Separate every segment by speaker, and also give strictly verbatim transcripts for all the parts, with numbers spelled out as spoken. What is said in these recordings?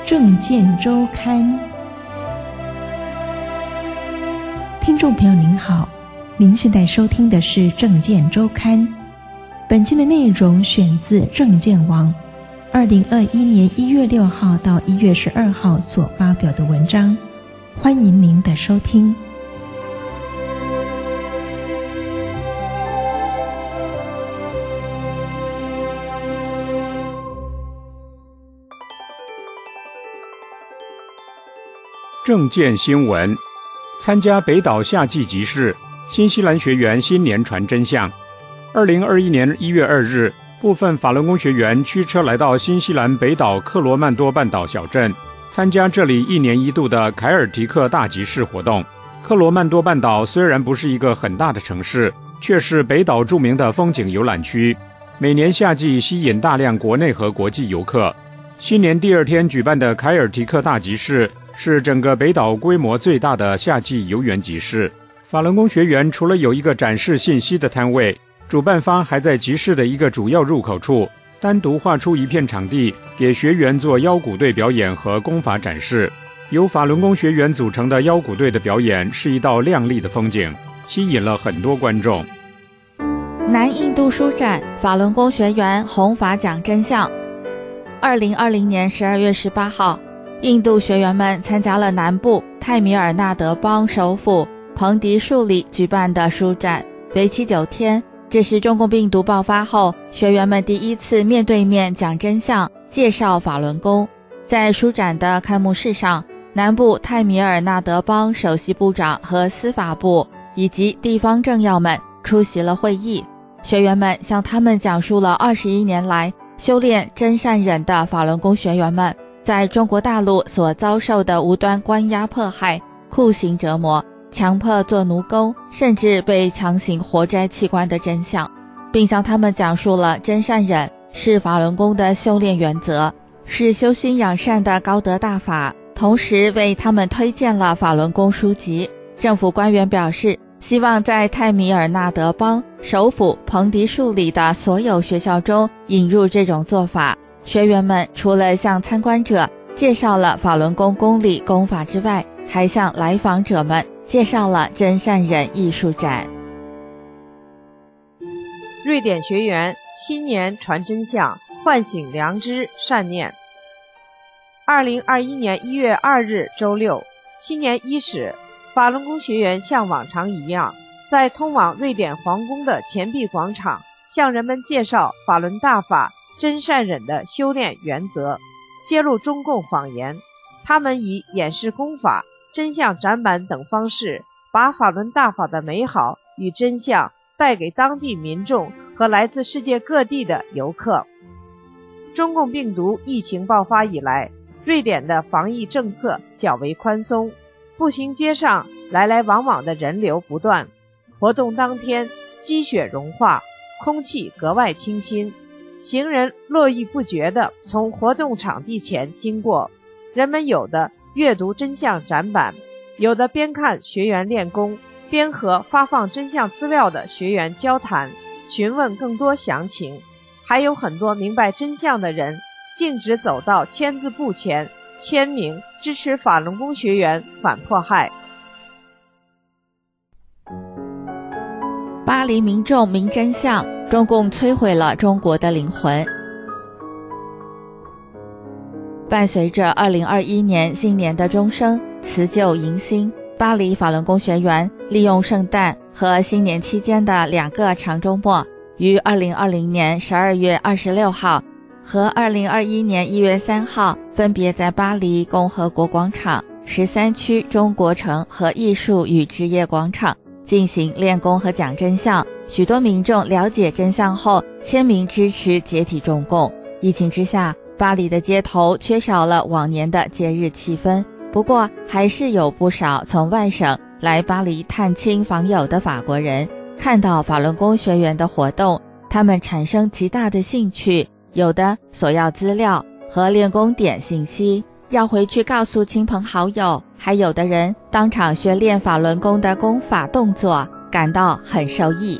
Speaker 1: 政见周刊。听众朋友您好，您现在收听的是政见周刊。本期的内容选自政见网二零二一年一月六号到一月十二号所发表的文章，欢迎您的收听。
Speaker 2: 政见新闻：参加北岛夏季集市，新西兰学员新年传真相。二零二一年一月二日，部分法轮功学员驱车来到新西兰北岛克罗曼多半岛小镇，参加这里一年一度的凯尔提克大集市活动。克罗曼多半岛虽然不是一个很大的城市，却是北岛著名的风景游览区，每年夏季吸引大量国内和国际游客。新年第二天举办的凯尔提克大集市是整个北岛规模最大的夏季游园集市。法轮功学员除了有一个展示信息的摊位，主办方还在集市的一个主要入口处单独划出一片场地，给学员做腰鼓队表演和功法展示。由法轮功学员组成的腰鼓队的表演是一道亮丽的风景，吸引了很多观众。
Speaker 3: 南印度书展，法轮功学员弘法讲真相。二零二零年十二月十八号，印度学员们参加了南部泰米尔纳德邦首府彭迪树里举办的书展，为期九天。这是中共病毒爆发后，学员们第一次面对面讲真相，介绍法轮功。在书展的开幕式上，南部泰米尔纳德邦首席部长和司法部以及地方政要们出席了会议。学员们向他们讲述了二十一年来修炼真善忍的法轮功学员们在中国大陆所遭受的无端关押迫害、酷刑折磨、强迫做奴工，甚至被强行活摘器官的真相，并向他们讲述了真善忍是法轮功的修炼原则，是修心养善的高德大法，同时为他们推荐了法轮功书籍。政府官员表示，希望在泰米尔纳德邦首府彭迪树里的所有学校中引入这种做法。学员们除了向参观者介绍了法轮功功理功法之外，还向来访者们介绍了真善忍艺术展。
Speaker 4: 瑞典学员新年传真相，唤醒良知善念。二零二一年一月二日周六，新年伊始，法轮功学员像往常一样，在通往瑞典皇宫的钱币广场向人们介绍法轮大法真善忍的修炼原则，揭露中共谎言。他们以演示功法、真相展板等方式，把法轮大法的美好与真相带给当地民众和来自世界各地的游客。中共病毒疫情爆发以来，瑞典的防疫政策较为宽松，步行街上来来往往的人流不断。活动当天，积雪融化，空气格外清新，行人络绎不绝地从活动场地前经过，人们有的阅读真相展板，有的边看学员练功，边和发放真相资料的学员交谈，询问更多详情。还有很多明白真相的人径直走到签字簿前签名，支持法轮功学员反迫害。
Speaker 3: 巴黎民众明真相，中共摧毁了中国的灵魂。伴随着二零二一年新年的钟声，辞旧迎新，巴黎法轮功学员利用圣诞和新年期间的两个长周末，于二零二零年十二月二十六号和二零二一年一月三号分别在巴黎共和国广场、十三区中国城和艺术与职业广场进行练功和讲真相。许多民众了解真相后签名支持解体中共。疫情之下，巴黎的街头缺少了往年的节日气氛，不过还是有不少从外省来巴黎探亲访友的法国人看到法轮功学员的活动，他们产生极大的兴趣，有的索要资料和练功点信息，要回去告诉亲朋好友，还有的人当场学练法轮功的功法动作，感到很受益。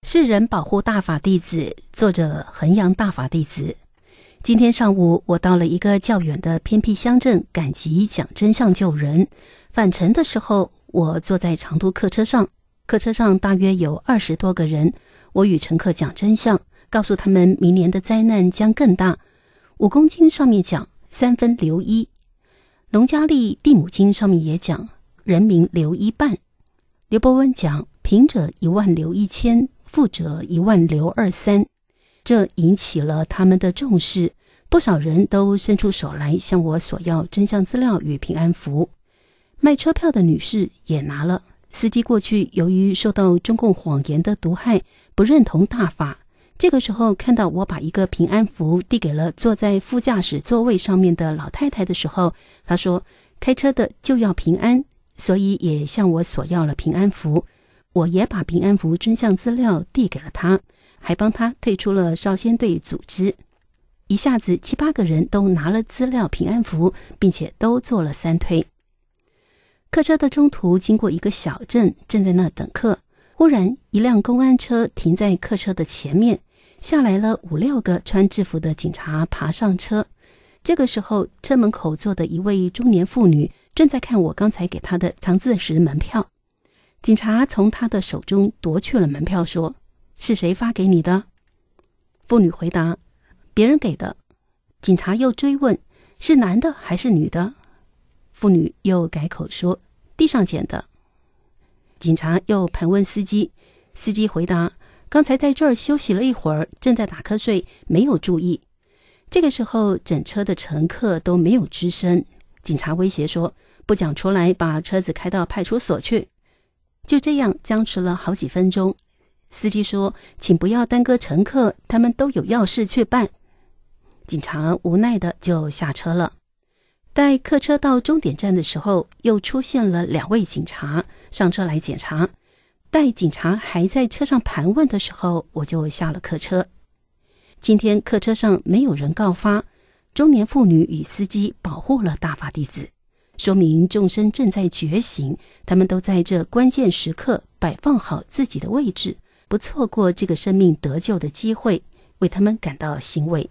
Speaker 5: 世人保护大法弟子，作者衡阳大法弟子。今天上午，我到了一个较远的偏僻乡镇赶集讲真相救人。返程的时候，我坐在长途客车上，客车上大约有二十多个人。我与乘客讲真相，告诉他们明年的灾难将更大。五公斤上面讲三分留一，农家历地母经上面也讲人民留一半。刘伯温讲贫者一万留一千，富者一万留二三，这引起了他们的重视，不少人都伸出手来向我索要真相资料与平安符。卖车票的女士也拿了。司机过去由于受到中共谎言的毒害，不认同大法，这个时候看到我把一个平安符递给了坐在副驾驶座位上面的老太太的时候，她说开车的就要平安，所以也向我索要了平安符。我也把平安符真相资料递给了他，还帮他退出了少先队组织。一下子七八个人都拿了资料平安符，并且都做了三退。客车的中途经过一个小镇，正在那等客，忽然一辆公安车停在客车的前面，下来了五六个穿制服的警察爬上车。这个时候，车门口坐的一位中年妇女正在看我刚才给她的藏字石门票。警察从她的手中夺去了门票，说：“是谁发给你的？”妇女回答：“别人给的。”警察又追问：“是男的还是女的？”妇女又改口说：“地上捡的。”警察又盘问司机，司机回答：“刚才在这儿休息了一会儿，正在打瞌睡，没有注意。”这个时候，整车的乘客都没有吱声。警察威胁说：“不讲出来，把车子开到派出所去。”就这样僵持了好几分钟。司机说：“请不要耽搁乘客，他们都有要事去办。”警察无奈的就下车了。待客车到终点站的时候，又出现了两位警察上车来检查。待警察还在车上盘问的时候，我就下了客车。今天客车上没有人告发，中年妇女与司机保护了大法弟子，说明众生正在觉醒，他们都在这关键时刻摆放好自己的位置，不错过这个生命得救的机会，为他们感到欣慰。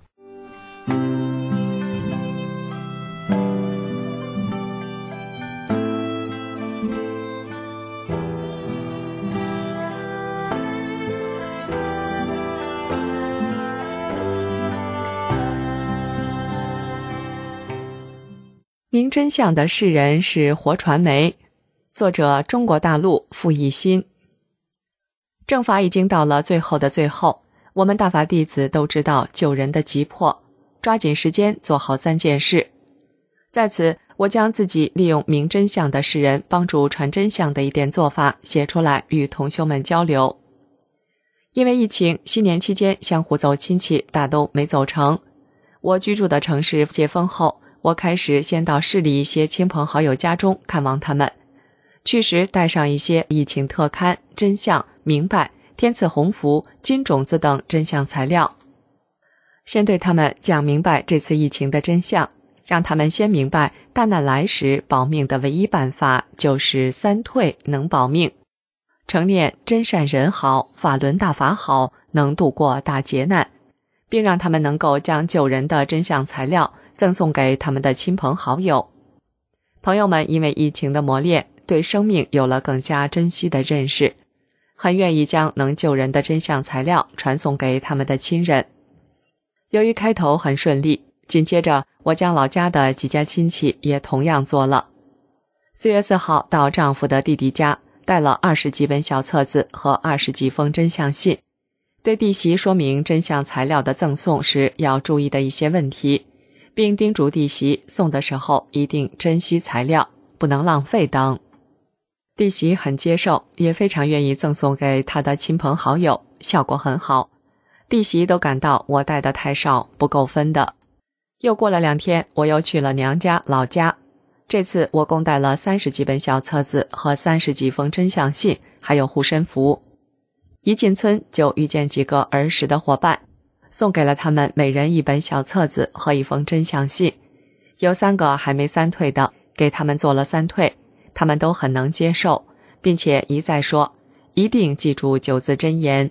Speaker 6: 明真相的世人是活传媒，作者中国大陆傅一新。正法已经到了最后的最后，我们大法弟子都知道救人的急迫，抓紧时间做好三件事。在此，我将自己利用明真相的世人帮助传真相的一点做法写出来，与同修们交流。因为疫情，新年期间相互走亲戚大都没走成。我居住的城市解封后，我开始先到市里一些亲朋好友家中看望他们，去时带上一些疫情特刊、真相、明白、天赐鸿福、金种子等真相材料，先对他们讲明白这次疫情的真相，让他们先明白大难来时保命的唯一办法就是三退能保命，诚念真善人好，法轮大法好，能度过大劫难，并让他们能够将救人的真相材料赠送给他们的亲朋好友。朋友们因为疫情的磨练，对生命有了更加珍惜的认识，很愿意将能救人的真相材料传送给他们的亲人。由于开头很顺利，紧接着我将老家的几家亲戚也同样做了。四月四号到丈夫的弟弟家，带了二十几本小册子和二十几封真相信，对弟媳说明真相材料的赠送时要注意的一些问题，并叮嘱弟媳送的时候一定珍惜材料，不能浪费等。弟媳很接受，也非常愿意赠送给她的亲朋好友，效果很好。弟媳都感到我带的太少，不够分的。又过了两天，我又去了娘家老家，这次我共带了三十几本小册子和三十几封真相信，还有护身符。一进村就遇见几个儿时的伙伴，送给了他们每人一本小册子和一封真相信。有三个还没三退的，给他们做了三退，他们都很能接受，并且一再说一定记住九字真言，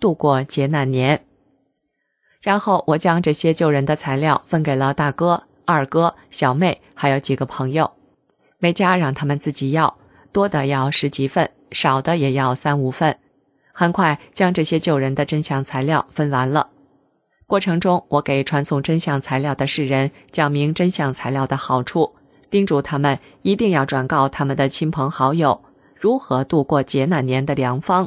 Speaker 6: 度过劫难年。然后我将这些救人的材料分给了大哥、二哥、小妹还有几个朋友，每家让他们自己要，多的要十几份，少的也要三五份。很快将这些救人的真相材料分完了。过程中，我给传送真相材料的世人讲明真相材料的好处，叮嘱他们一定要转告他们的亲朋好友如何度过劫难年的良方。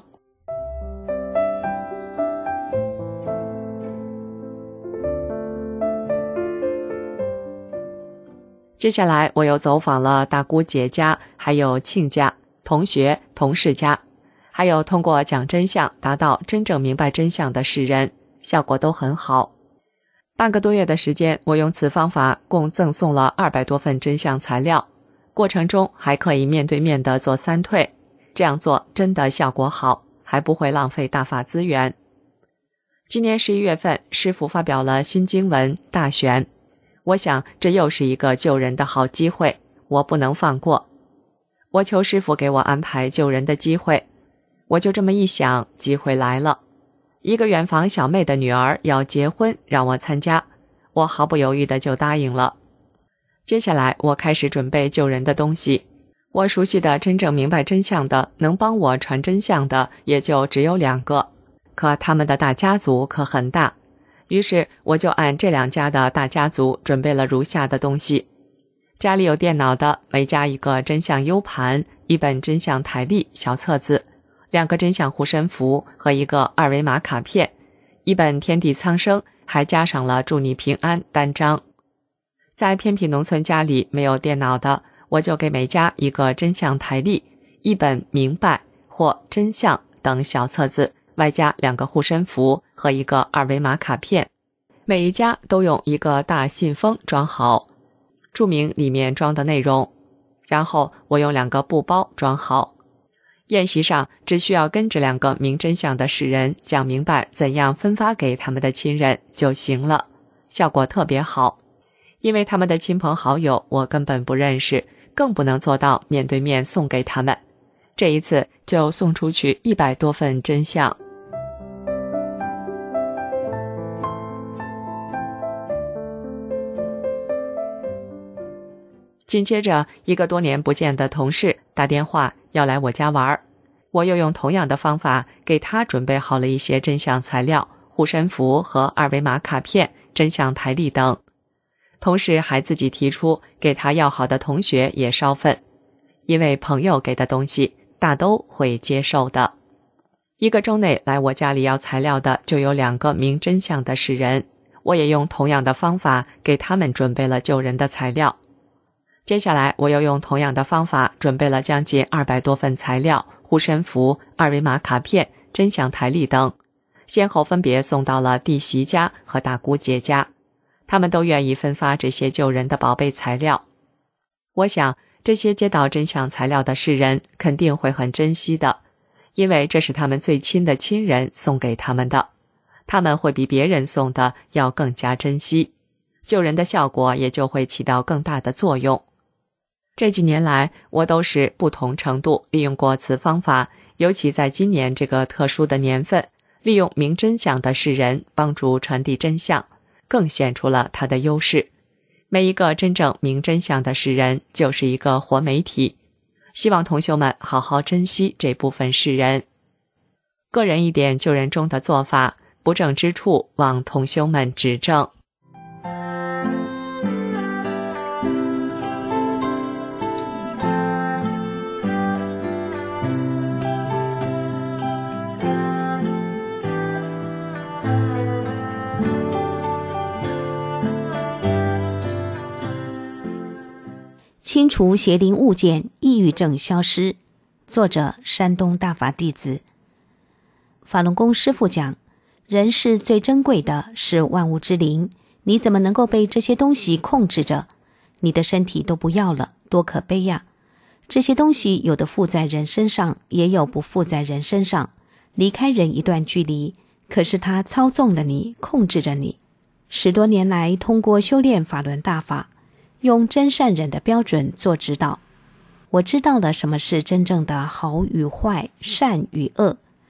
Speaker 6: 接下来我又走访了大姑姐家，还有亲家、同学、同事家，还有通过讲真相达到真正明白真相的世人，效果都很好。半个多月的时间，我用此方法共赠送了二百多份真相材料，过程中还可以面对面的做三退，这样做真的效果好，还不会浪费大法资源。今年十一月份，师父发表了新经文大选，我想这又是一个救人的好机会，我不能放过。我求师父给我安排救人的机会，我就这么一想，机会来了。一个远房小妹的女儿要结婚，让我参加，我毫不犹豫的就答应了。接下来我开始准备救人的东西，我熟悉的真正明白真相的，能帮我传真相的也就只有两个，可他们的大家族可很大，于是我就按这两家的大家族准备了如下的东西。家里有电脑的，每家一个真相 U 盘，一本真相台历小册子，两个真相护身符和一个二维码卡片，一本天地苍生，还加上了祝你平安单张。在偏僻农村家里没有电脑的，我就给每家一个真相台历，一本明白或真相等小册子，外加两个护身符和一个二维码卡片，每一家都用一个大信封装好，注明里面装的内容，然后我用两个布包装好。宴席上只需要跟这两个明真相的世人讲明白怎样分发给他们的亲人就行了，效果特别好。因为他们的亲朋好友我根本不认识，更不能做到面对面送给他们，这一次就送出去一百多份真相。紧接着，一个多年不见的同事打电话要来我家玩，我又用同样的方法给他准备好了一些真相材料、护身符和二维码卡片、真相台历等。同时还自己提出给他要好的同学也捎份，因为朋友给的东西大都会接受的。一个周内来我家里要材料的就有两个明真相的世人，我也用同样的方法给他们准备了救人的材料。接下来我又用同样的方法准备了将近二百多份材料、护身符、二维码卡片、真相台历等，先后分别送到了弟媳家和大姑姐家，他们都愿意分发这些救人的宝贝材料。我想这些接到真相材料的世人肯定会很珍惜的，因为这是他们最亲的亲人送给他们的，他们会比别人送的要更加珍惜，救人的效果也就会起到更大的作用。这几年来，我都是不同程度利用过此方法，尤其在今年这个特殊的年份，利用明真相的世人帮助传递真相，更显出了它的优势。每一个真正明真相的世人就是一个活媒体，希望同修们好好珍惜这部分世人。个人一点救人中的做法，不正之处望同修们指正。
Speaker 1: 清除邪灵物件，抑郁症消失。作者：山东大法弟子。法轮功师父讲，人是最珍贵的，是万物之灵，你怎么能够被这些东西控制着？你的身体都不要了，多可悲呀！这些东西有的附在人身上，也有不附在人身上，离开人一段距离，可是它操纵了你，控制着你。十多年来，通过修炼法轮大法，用真善忍的标准做指导，我知道了什么是真正的好与坏、善与恶。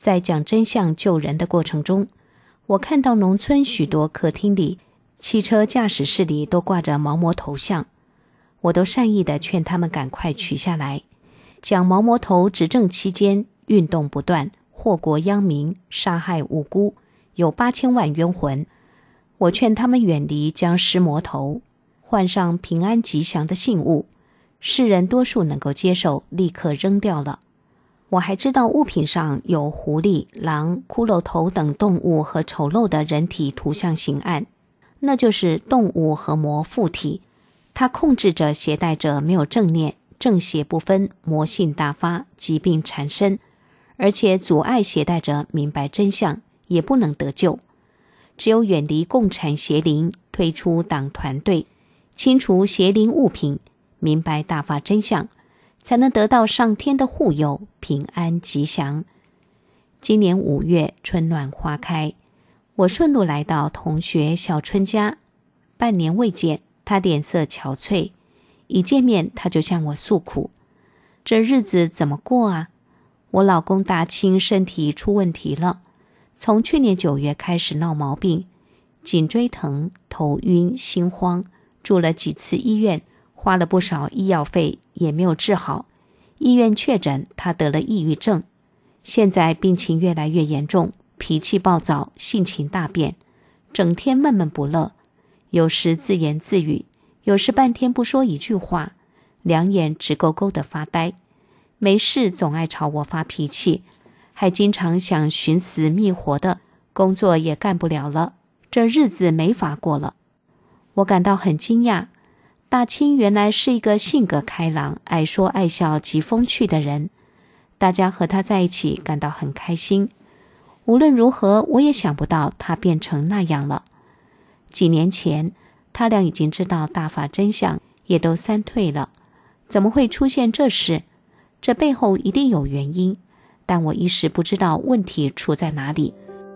Speaker 5: 在讲真相救人的过程中，我看到农村许多客厅里、汽车驾驶室里都挂着毛魔头像，我都善意地劝他们赶快取下来。讲毛魔头执政期间运动不断，祸国殃民，杀害无辜，有八千万冤魂。我劝他们远离僵尸魔头，换上平安吉祥的信物，世人多数能够接受，立刻扔掉了。我还知道物品上有狐狸、狼、骷髅头等动物和丑陋的人体图像刑案，那就是动物和魔附体，它控制着携带者没有正念，正邪不分，魔性大发，疾病缠身，而且阻碍携带者明白真相，也不能得救。只有远离共产邪灵，退出党团队，清除邪灵物品，明白大法真相，才能得到上天的护佑，平安吉祥。今年五月，春暖花开，我顺路来到同学小春家，半年未见，他脸色憔悴，一见面他就向我诉苦：这日子怎么过啊？我老公大清身体出问题了，从去年九月开始闹毛病，颈椎疼、头晕、心慌，住了几次医院，花了不少医药费，也没有治好。医院确诊他得了抑郁症，现在病情越来越严重，脾气暴躁，性情大变，整天闷闷不乐，有时自言自语，有时半天不说一句话，两眼直勾勾地发呆，没事总爱朝我发脾气，还经常想寻死觅活的，工作也干不了了，这日子没法过了。我感到很惊讶，大清原来是一个性格开朗、爱说爱笑极风趣的人，大家和他在一起感到很开心。无论如何，我也想不到他变成那样了。几年前，他俩已经知道大法真相，也都三退了，怎么会出现这事？这背后一定有原因，但我一时不知道问题出在哪里。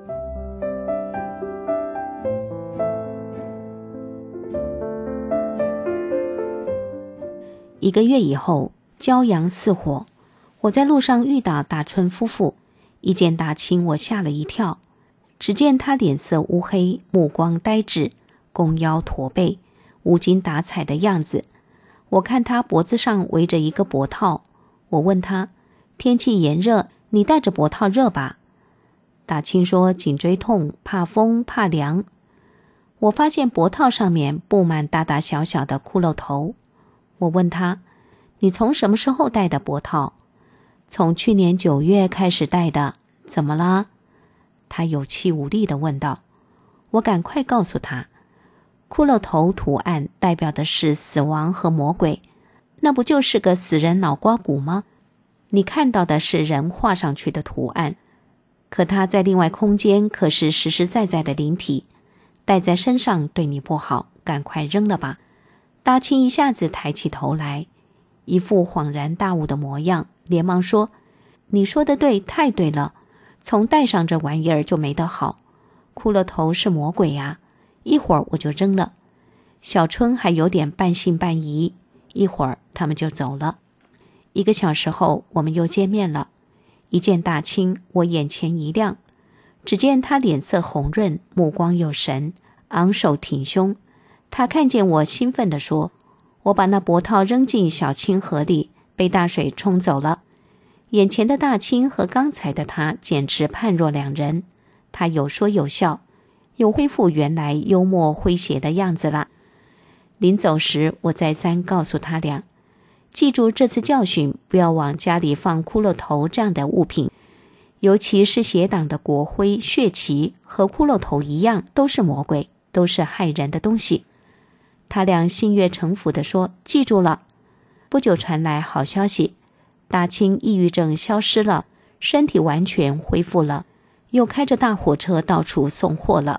Speaker 5: 一个月以后，骄阳似火，我在路上遇到大春夫妇，一见大清，我吓了一跳。只见他脸色乌黑，目光呆滞，弓腰驼背，无精打采的样子。我看他脖子上围着一个脖套，我问他：天气炎热，你戴着脖套热吧？大清说：颈椎痛，怕风怕凉。我发现脖套上面布满大大小小的骷髅头。我问他：你从什么时候戴的脖套？从去年九月开始戴的，怎么啦？他有气无力地问道。我赶快告诉他，骷髅头图案代表的是死亡和魔鬼，那不就是个死人脑瓜骨吗？你看到的是人画上去的图案，可它在另外空间可是实实在在的灵体，戴在身上对你不好，赶快扔了吧。大清一下子抬起头来，一副恍然大悟的模样，连忙说：你说的对，太对了，从戴上这玩意儿就没得好，骷髅头是魔鬼呀、啊，一会儿我就扔了。小春还有点半信半疑，一会儿他们就走了。一个小时后，我们又见面了。一见大清，我眼前一亮，只见他脸色红润，目光有神，昂首挺胸。他看见我，兴奋地说：我把那脖套扔进小清河里，被大水冲走了。眼前的大清和刚才的他简直判若两人，他有说有笑，又恢复原来幽默诙谐的样子了。临走时，我再三告诉他俩，记住这次教训，不要往家里放骷髅头这样的物品，尤其是邪党的国徽、血旗，和骷髅头一样，都是魔鬼，都是害人的东西。他俩心悦诚服地说：记住了。不久传来好消息，大清抑郁症消失了，身体完全恢复了，又开着大火车到处送货了。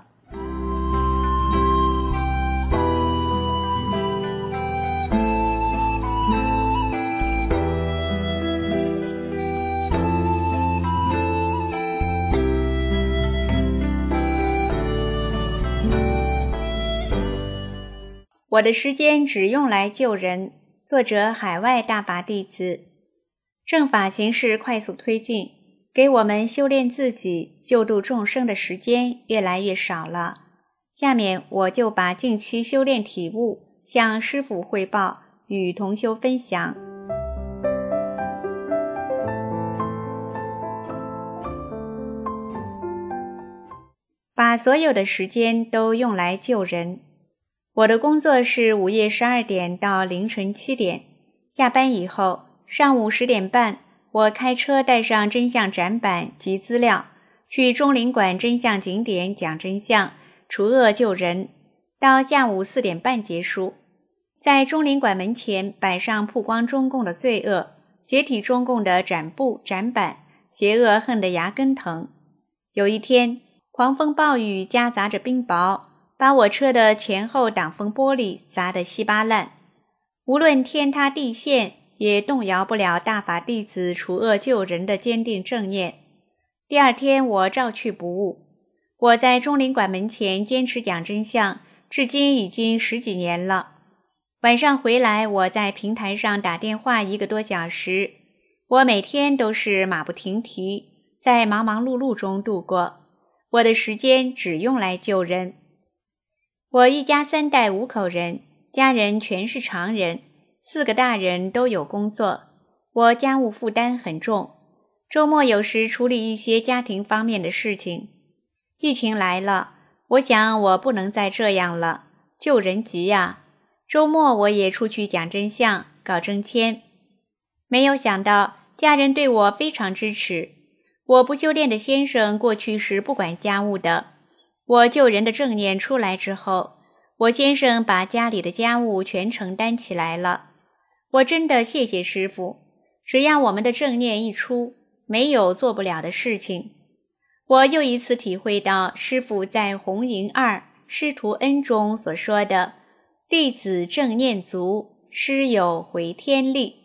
Speaker 7: 我的时间只用来救人。作者海外大法弟子。正法形势快速推进， 给我们修炼自己、救度众生的时间越来越少了。下面我就把近期修炼体悟向师父汇报，与同修分享。把所有的时间都用来救人。我的工作是午夜十二点到凌晨七点，下班以后，上午十点半，我开车带上真相展板及资料，去中领馆真相景点讲真相，除恶救人，到下午四点半结束。在中领馆门前摆上曝光中共的罪恶、解体中共的展布展板，邪恶恨得牙根疼。有一天，狂风暴雨夹杂着冰雹，把我车的前后挡风玻璃砸得稀巴烂。无论天塌地陷，也动摇不了大法弟子除恶救人的坚定正念。第二天我照去不误。我在中领馆门前坚持讲真相，至今已经十几年了。晚上回来，我在平台上打电话一个多小时。我每天都是马不停蹄，在忙忙碌碌中度过。我的时间只用来救人。我一家三代五口人，家人全是常人，四个大人都有工作，我家务负担很重，周末有时处理一些家庭方面的事情。疫情来了，我想我不能再这样了，救人急呀。周末我也出去讲真相，搞征签。没有想到家人对我非常支持。我不修炼的先生过去是不管家务的，我救人的正念出来之后，我先生把家里的家务全承担起来了。我真的谢谢师父，只要我们的正念一出，没有做不了的事情。我又一次体会到师父在红营二师徒恩中所说的弟子正念足，师有回天力。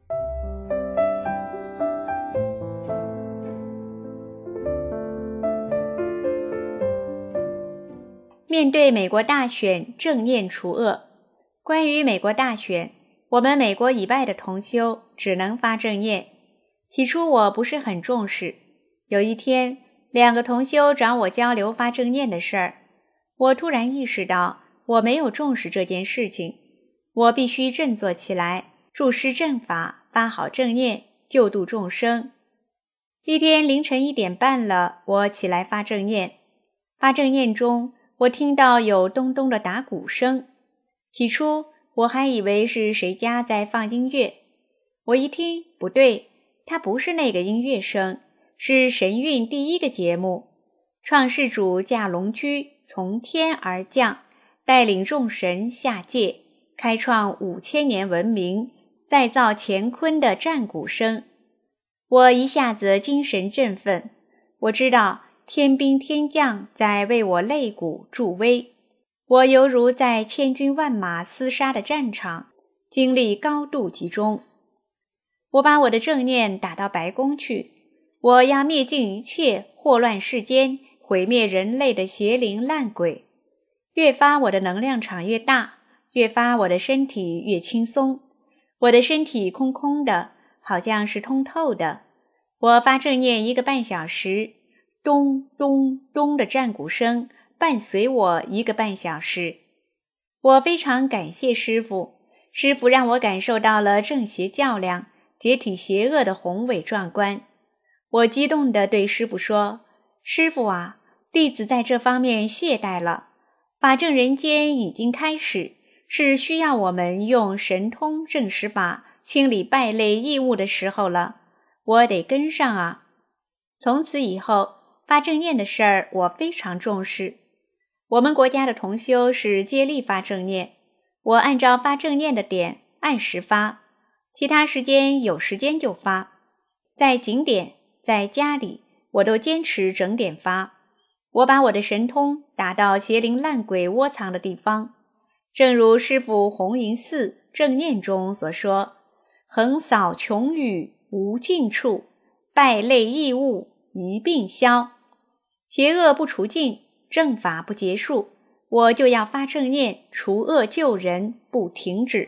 Speaker 7: 面对美国大选，正念除恶。关于美国大选，我们美国以外的同修只能发正念。起初我不是很重视，有一天，两个同修找我交流发正念的事儿，我突然意识到我没有重视这件事情，我必须振作起来，注施正法，发好正念，救度众生。一天凌晨一点半了，我起来发正念。发正念中，我听到有咚咚的打鼓声，起初我还以为是谁家在放音乐。我一听，不对，它不是那个音乐声，是神韵第一个节目，创世主驾龙驹从天而降，带领众神下界，开创五千年文明，再造乾坤的战鼓声。我一下子精神振奋，我知道天兵天将在为我擂鼓助威，我犹如在千军万马厮杀的战场，精力高度集中。我把我的正念打到白宫去，我要灭尽一切祸乱世间、毁灭人类的邪灵烂鬼。越发我的能量场越大，越发我的身体越轻松。我的身体空空的，好像是通透的。我发正念一个半小时，咚咚咚的战鼓声伴随我一个半小时。我非常感谢师父，师父让我感受到了正邪较量、解体邪恶的宏伟壮观。我激动地对师父说，师父啊，弟子在这方面懈怠了，法正人间已经开始，是需要我们用神通正实法清理败类异物的时候了，我得跟上啊。从此以后，发正念的事儿我非常重视。我们国家的同修是接力发正念，我按照发正念的点按时发，其他时间有时间就发。在景点，在家里，我都坚持整点发。我把我的神通打到邪灵烂鬼窝藏的地方，正如师父红营寺正念中所说，横扫穷宇无尽处，败类异物一并消。邪恶不除尽，正法不结束，我就要发正念，除恶救人，不停止。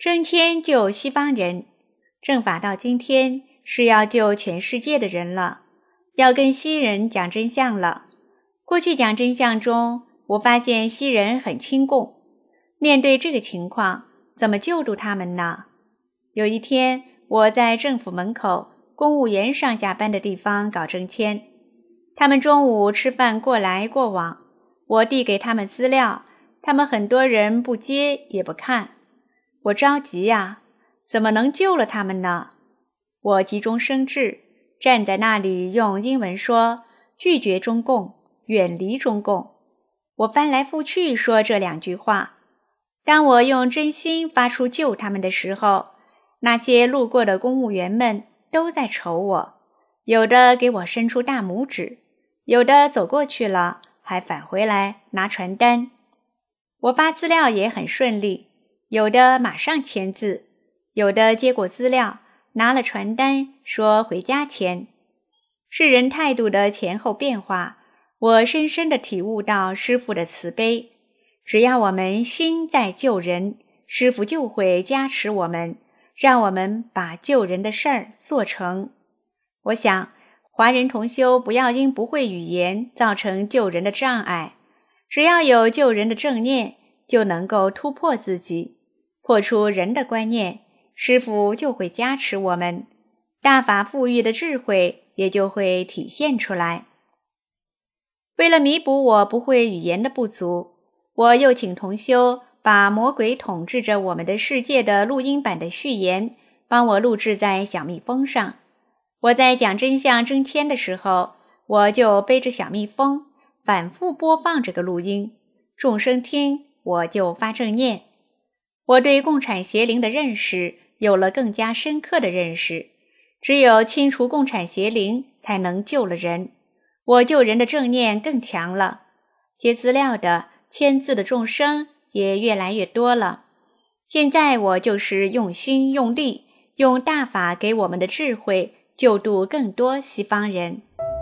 Speaker 7: 升迁救西方人，正法到今天是要救全世界的人了，要跟西人讲真相了。过去讲真相中，我发现西人很亲共，面对这个情况，怎么救助他们呢？有一天，我在政府门口公务员上下班的地方搞升迁，他们中午吃饭过来过往，我递给他们资料，他们很多人不接也不看，我着急呀，怎么能救了他们呢？我急中生智，站在那里用英文说拒绝中共，远离中共。我翻来覆去说这两句话。当我用真心发出救他们的时候，那些路过的公务员们都在瞅我，有的给我伸出大拇指，有的走过去了还返回来拿传单。我发资料也很顺利，有的马上签字，有的接过资料拿了传单说回家签。世人态度的前后变化，我深深地体悟到师父的慈悲。只要我们心在救人，师父就会加持我们，让我们把救人的事儿做成。我想华人同修不要因不会语言造成救人的障碍，只要有救人的正念，就能够突破自己，破除人的观念，师父就会加持我们，大法富裕的智慧也就会体现出来。为了弥补我不会语言的不足，我又请同修把魔鬼统治着我们的世界的录音版的序言帮我录制在小蜜蜂上。我在讲真相升迁的时候，我就背着小蜜蜂反复播放这个录音，众生听，我就发正念。我对共产邪灵的认识有了更加深刻的认识，只有清除共产邪灵才能救了人。我救人的正念更强了，接资料的签字的众生也越来越多了。现在我就是用心用力，用大法给我们的智慧，救度更多西方人。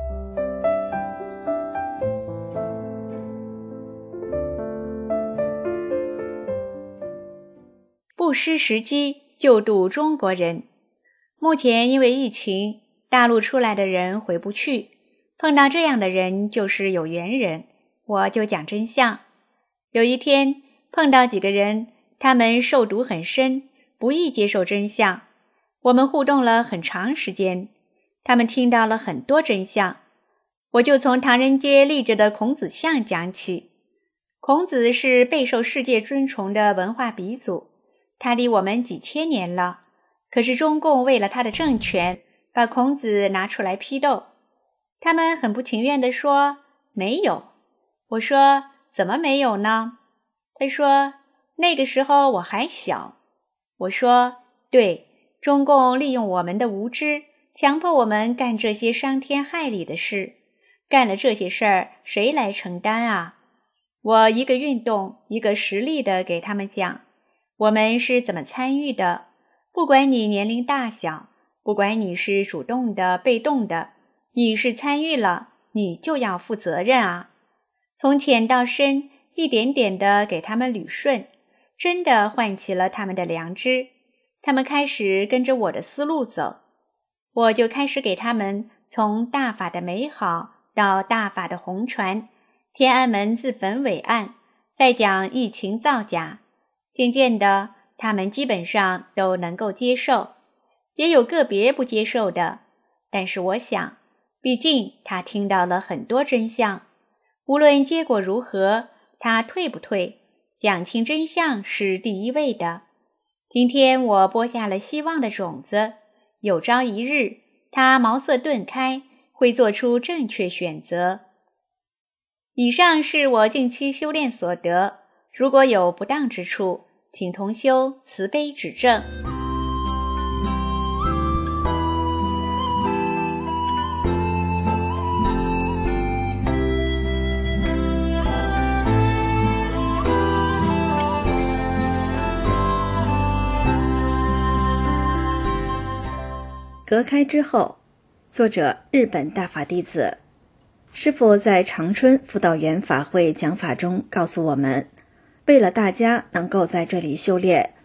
Speaker 7: 不失时机，救度中国人。目前因为疫情，大陆出来的人回不去，碰到这样的人就是有缘人，我就讲真相。有一天碰到几个人，他们受毒很深，不易接受真相。我们互动了很长时间，他们听到了很多真相。我就从唐人街立着的孔子像讲起。孔子是备受世界尊崇的文化鼻祖，他离我们几千年了，可是中共为了他的政权，把孔子拿出来批斗。他们很不情愿地说没有。我说怎么没有呢？他说那个时候我还小。我说对，中共利用我们的无知，强迫我们干这些伤天害理的事，干了这些事儿谁来承担啊？我一个运动一个实例的给他们讲，我们是怎么参与的，不管你年龄大小，不管你是主动的被动的，你是参与了，你就要负责任啊。从浅到深，一点点的给他们捋顺，真的唤起了他们的良知，他们开始跟着我的思路走。我就开始给他们从大法的美好到大法的红传，天安门自焚伟岸，再讲疫情造假。渐渐的，他们基本上都能够接受，也有个别不接受的，但是我想，毕竟他听到了很多真相，无论结果如何，他退不退，讲清真相是第一位的。今天我播下了希望的种子，有朝一日，他茅塞顿开，会做出正确选择。以上是我近期修炼所得，如果有不当之处，请同修慈悲指正。
Speaker 8: 隔开之后，作者日本大法弟子。师父在长春辅导员法会讲法中告诉我们，为了大家能够在这里修炼，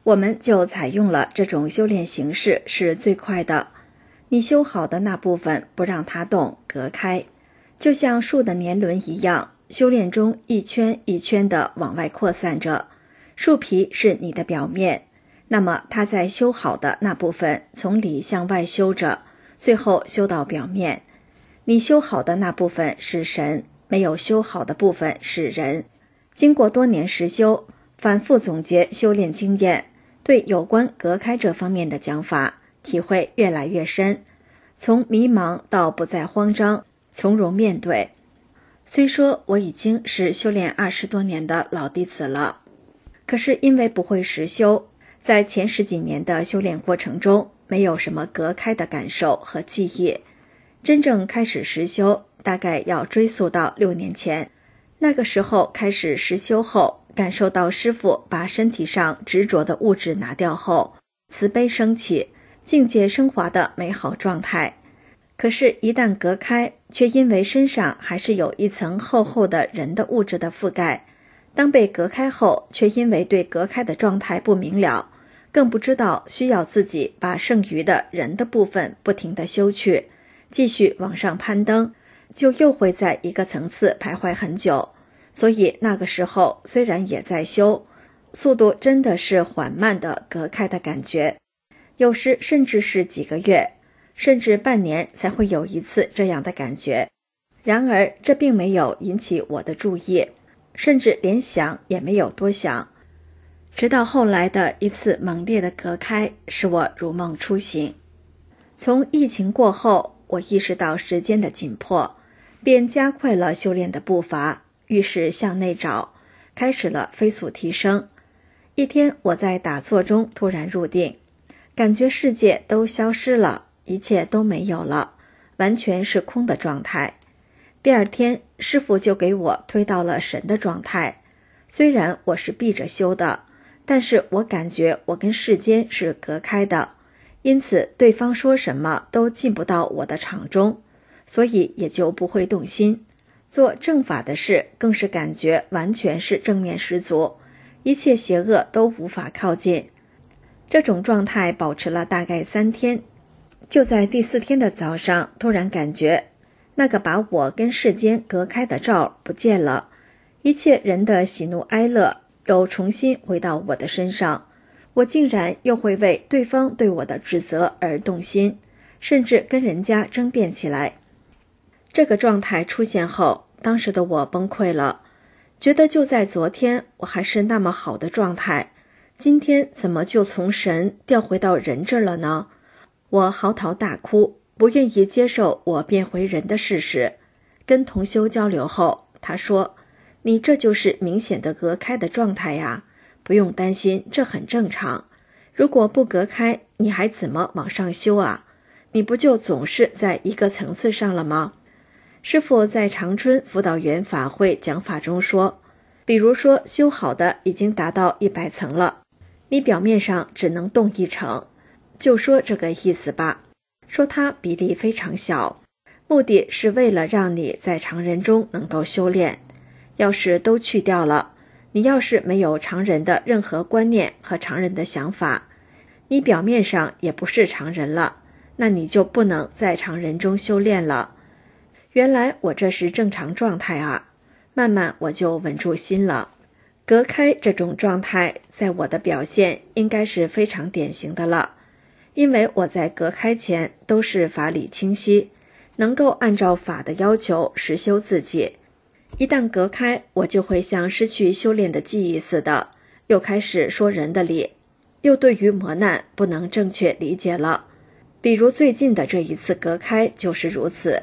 Speaker 8: 我们就采用了这种修炼形式，是最快的。你修好的那部分不让它动，隔开，就像树的年轮一样，修炼中一圈一圈地往外扩散着。树皮是你的表面，那么它在修好的那部分从里向外修着，最后修到表面。你修好的那部分是神，没有修好的部分是人。经过多年实修，反复总结修炼经验，对有关隔开这方面的讲法体会越来越深，从迷茫到不再慌张，从容面对。虽说我已经是修炼二十多年的老弟子了，可是因为不会实修，在前十几年的修炼过程中没有什么隔开的感受和记忆。真正开始实修大概要追溯到六年前，那个时候开始实修后，感受到师父把身体上执着的物质拿掉后，慈悲升起，境界升华的美好状态。可是一旦隔开，却因为身上还是有一层厚厚的人的物质的覆盖，当被隔开后，却因为对隔开的状态不明了，更不知道需要自己把剩余的人的部分不停地修去，继续往上攀登，就又会在一个层次徘徊很久。所以那个时候虽然也在修，速度真的是缓慢的隔开的感觉，有时甚至是几个月，甚至半年才会有一次这样的感觉。然而这并没有引起我的注意，甚至连想也没有多想。直到后来的一次猛烈的隔开，使我如梦初醒。从疫情过后，我意识到时间的紧迫，便加快了修炼的步伐，于是向内找，开始了飞速提升。一天，我在打坐中突然入定，感觉世界都消失了，一切都没有了，完全是空的状态。第二天，师父就给我推到了神的状态。虽然我是闭着修的，但是我感觉我跟世间是隔开的，因此对方说什么都进不到我的场中，所以也就不会动心。做正法的事更是感觉完全是正面十足，一切邪恶都无法靠近。这种状态保持了大概三天，就在第四天的早上，突然感觉那个把我跟世间隔开的罩不见了，一切人的喜怒哀乐又重新回到我的身上，我竟然又会为对方对我的指责而动心，甚至跟人家争辩起来。这个状态出现后，当时的我崩溃了，觉得就在昨天我还是那么好的状态，今天怎么就从神调回到人这儿了呢？我嚎啕大哭，不愿意接受我变回人的事实。跟同修交流后，他说，你这就是明显的隔开的状态呀，不用担心，这很正常。如果不隔开，你还怎么往上修啊？你不就总是在一个层次上了吗？师父在长春辅导员法会讲法中说，比如说修好的已经达到一百层了，你表面上只能动一成，就说这个意思吧，说它比例非常小，目的是为了让你在常人中能够修炼。要是都去掉了，你要是没有常人的任何观念和常人的想法，你表面上也不是常人了，那你就不能在常人中修炼了。原来我这是正常状态啊，慢慢我就稳住心了。隔开这种状态在我的表现应该是非常典型的了，因为我在隔开前都是法理清晰，能够按照法的要求实修自己。一旦隔开，我就会像失去修炼的记忆似的，又开始说人的理，又对于磨难不能正确理解了。比如最近的这一次隔开就是如此。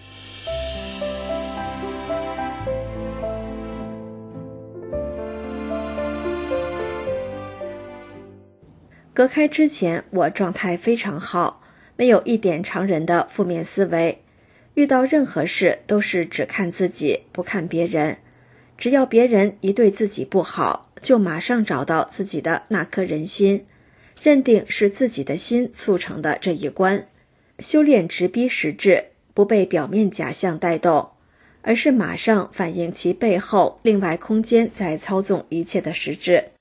Speaker 8: 隔开之前，我状态非常好，没有一点常人的负面思维，遇到任何事都是只看自己，不看别人。只要别人一对自己不好，就马上找到自己的那颗人心，认定是自己的心促成的这一关。修炼直逼实质，不被表面假象带动，而是马上反映其背后另外空间在操纵一切的实质。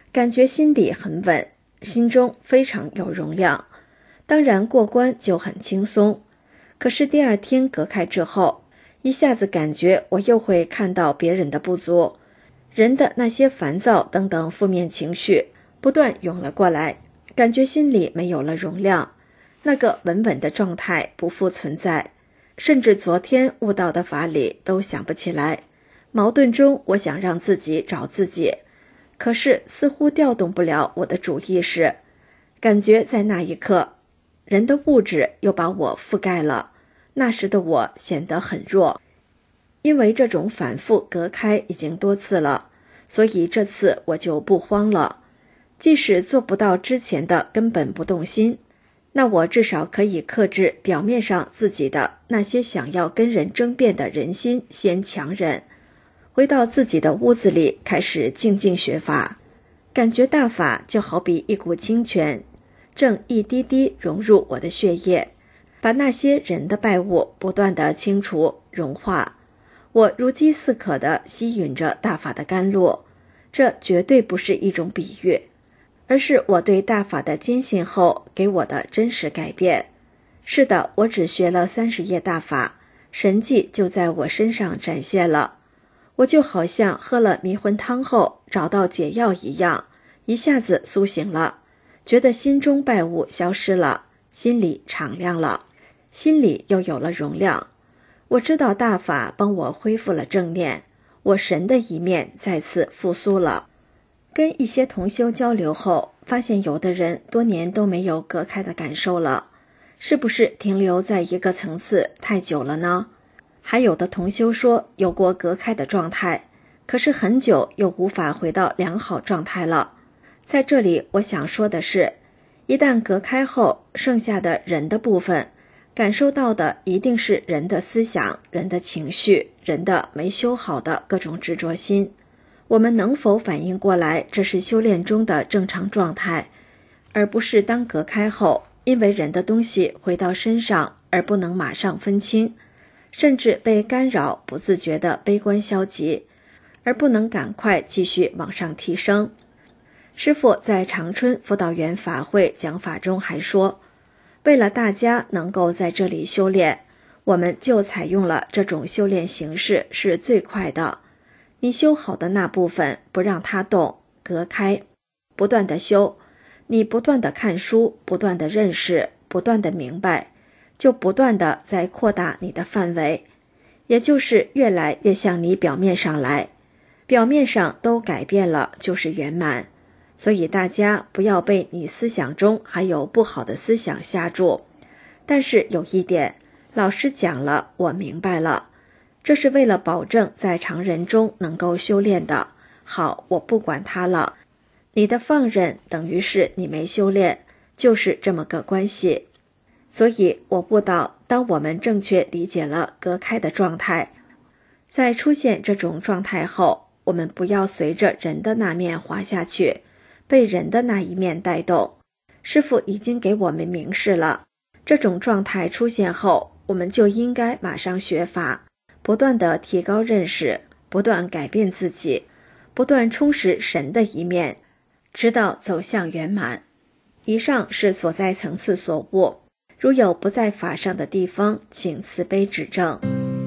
Speaker 8: 感觉心里很稳，心中非常有容量，当然过关就很轻松。可是第二天隔开之后，一下子感觉我又会看到别人的不足，人的那些烦躁等等负面情绪不断涌了过来，感觉心里没有了容量，那个稳稳的状态不复存在，甚至昨天悟到的法理都想不起来。矛盾中，我想让自己找自己，可是似乎调动不了我的主意识，感觉在那一刻，人的物质又把我覆盖了，那时的我显得很弱。因为这种反复隔开已经多次了，所以这次我就不慌了。即使做不到之前的根本不动心，那我至少可以克制表面上自己的那些想要跟人争辩的人心，先强忍，回到自己的屋子里开始静静学法。感觉大法就好比一股清泉，正一滴滴融入我的血液，把那些人的败物不断地清除融化。我如饥似渴地吸吮着大法的甘露，这绝对不是一种比喻，而是我对大法的坚信后给我的真实改变。是的，我只学了三十页大法，神迹就在我身上展现了。我就好像喝了迷魂汤后找到解药一样，一下子苏醒了，觉得心中败物消失了，心里敞亮了，心里又有了容量。我知道大法帮我恢复了正念，我神的一面再次复苏了。跟一些同修交流后，发现有的人多年都没有隔开的感受了，是不是停留在一个层次太久了呢？还有的同修说有过隔开的状态，可是很久又无法回到良好状态了。在这里我想说的是，一旦隔开后，剩下的人的部分感受到的一定是人的思想、人的情绪、人的没修好的各种执着心。我们能否反应过来，这是修炼中的正常状态，而不是当隔开后，因为人的东西回到身上而不能马上分清，甚至被干扰，不自觉的悲观消极，而不能赶快继续往上提升。师父在长春辅导员法会讲法中还说，为了大家能够在这里修炼，我们就采用了这种修炼形式，是最快的。你修好的那部分不让它动，隔开，不断的修，你不断的看书，不断的认识，不断的明白，就不断的在扩大你的范围，也就是越来越向你表面上来，表面上都改变了就是圆满。所以大家不要被你思想中还有不好的思想吓住。但是有一点，老师讲了，我明白了，这是为了保证在常人中能够修炼的。好，我不管它了。你的放任等于是你没修炼，就是这么个关系。所以我悟到，当我们正确理解了隔开的状态，在出现这种状态后，我们不要随着人的那面滑下去，被人的那一面带动。师父已经给我们明示了，这种状态出现后，我们就应该马上学法，不断地提高认识，不断改变自己，不断充实神的一面，直到走向圆满。以上是所在层次所悟，如有不在法上的地方，请慈悲指正。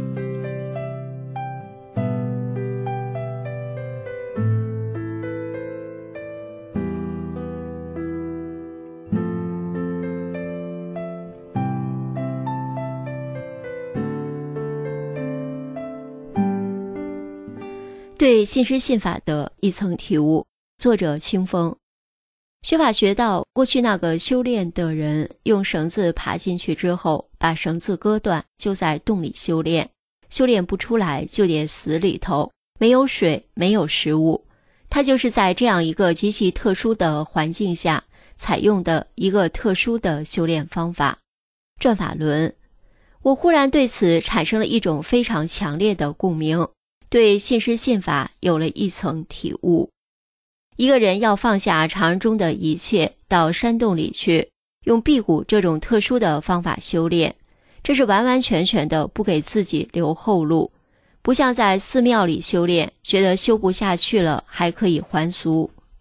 Speaker 5: 对信师信法的一层体悟，作者清风。学法学到，过去那个修炼的人用绳子爬进去之后，把绳子割断，就在洞里修炼，修炼不出来就得死里头，没有水，没有食物。他就是在这样一个极其特殊的环境下采用的一个特殊的修炼方法。转法轮，我忽然对此产生了一种非常强烈的共鸣，对信师信法有了一层体悟。一个人要放下常人中的一切，到山洞里去，用辟谷这种特殊的方法修炼，这是完完全全的不给自己留后路，不像在寺庙里修炼，觉得修不下去了还可以还俗。这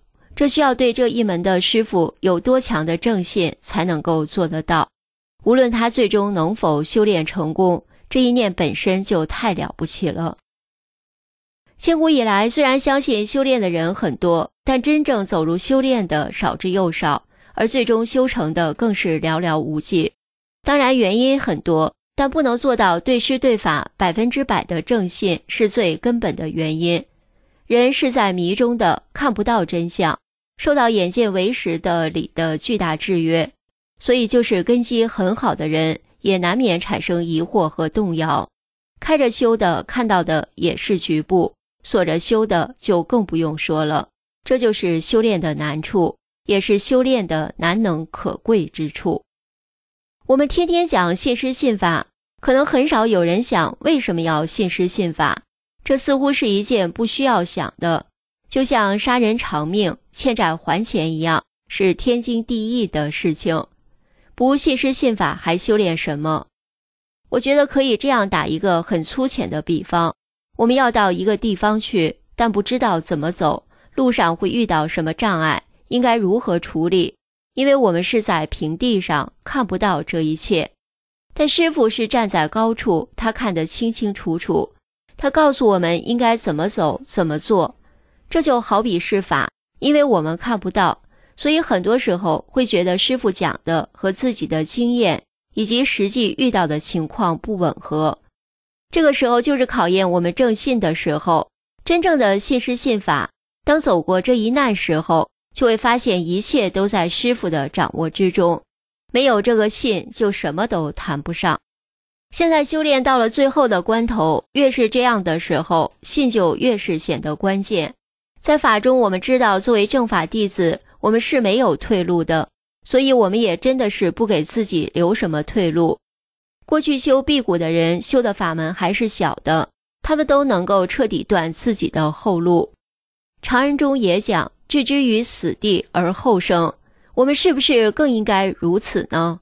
Speaker 9: 这需要对这一门的师傅有多强的正信才能够做得到。无论他最终能否修炼成功，这一念本身就太了不起了。千古以来，虽然相信修炼的人很多，但真正走入修炼的少之又少，而最终修成的更是寥寥无几。当然原因很多，但不能做到对师对法百分之百的正信是最根本的原因。人是在迷中的，看不到真相，受到眼见为实的理的巨大制约，所以就是根基很好的人也难免产生疑惑和动摇。开着修的看到的也是局部，锁着修的就更不用说了。这就是修炼的难处，也是修炼的难能可贵之处。我们天天讲信师信法，可能很少有人想为什么要信师信法，这似乎是一件不需要想的，就像杀人偿命、欠债还钱一样，是天经地义的事情。不信师信法还修炼什么？我觉得可以这样打一个很粗浅的比方，我们要到一个地方去，但不知道怎么走，路上会遇到什么障碍，应该如何处理，因为我们是在平地上，看不到这一切。但师父是站在高处，他看得清清楚楚，他告诉我们应该怎么走，怎么做。这就好比是法，因为我们看不到，所以很多时候会觉得师父讲的和自己的经验以及实际遇到的情况不吻合。这个时候就是考验我们正信的时候，真正的信师信法，当走过这一难时候，就会发现一切都在师父的掌握之中，没有这个信就什么都谈不上。现在修炼到了最后的关头，越是这样的时候，信就越是显得关键。在法中我们知道，作为正法弟子，我们是没有退路的，所以我们也真的是不给自己留什么退路。过去修辟谷的人修的法门还是小的，他们都能够彻底断自己的后路。常人中也讲，置之于死地而后生，我们是不是更应该如此呢？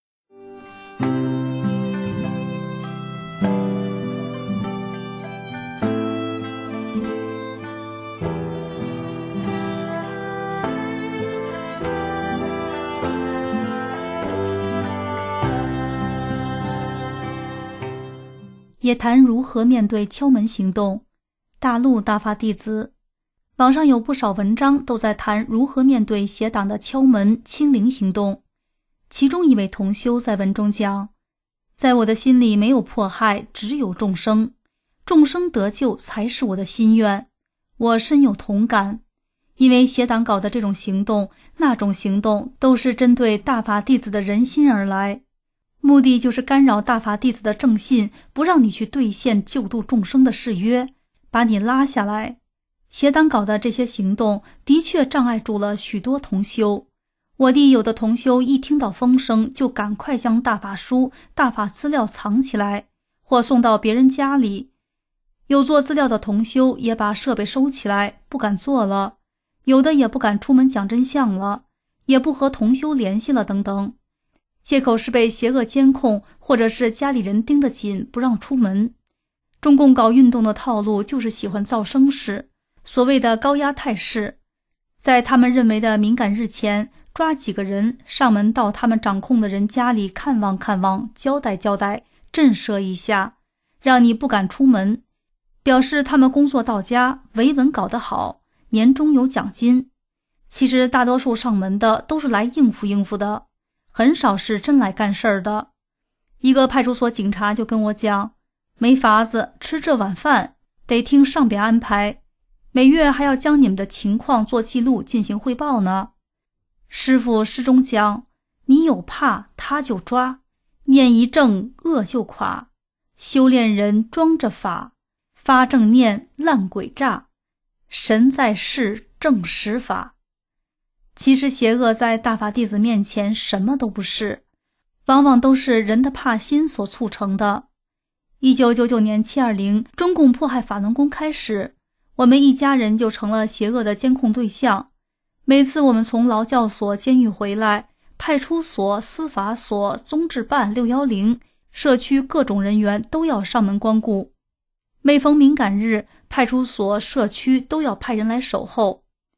Speaker 10: 也谈如何面对敲门行动。大陆大法弟子，网上有不少文章都在谈如何面对邪党的敲门清零行动。其中一位同修在文中讲，在我的心里没有迫害，只有众生，众生得救才是我的心愿。我深有同感，因为邪党搞的这种行动，那种行动都是针对大法弟子的人心而来，目的就是干扰大法弟子的正信，不让你去兑现救度众生的誓约，把你拉下来。邪党搞的这些行动的确障碍住了许多同修。我弟有的同修一听到风声，就赶快将大法书、大法资料藏起来，或送到别人家里。有做资料的同修也把设备收起来，不敢做了。有的也不敢出门讲真相了，也不和同修联系了等等。借口是被邪恶监控，或者是家里人盯得紧，不让出门。中共搞运动的套路就是喜欢造声势，所谓的高压态势，在他们认为的敏感日前，抓几个人上门到他们掌控的人家里看望看望，交代交代，震慑一下，让你不敢出门，表示他们工作到家，维稳搞得好，年终有奖金。其实大多数上门的都是来应付应付的，很少是真来干事儿的。一个派出所警察就跟我讲，没法子，吃这碗饭得听上边安排，每月还要将你们的情况做记录进行汇报呢。师父诗中讲，你有怕他就抓，念一正恶就垮，修炼人装着法，发正念烂鬼诈，神在世正实法。其实邪恶在大法弟子面前什么都不是，往往都是人的怕心所促成的。一九九九年七二零中共迫害法轮功开始，我们一家人就成了邪恶的监控对象。每次我们从劳教所、监狱回来，派出所、司法所、综治办、六一零、社区各种人员都要上门光顾。每逢敏感日，派出所、社区都要派人来守候。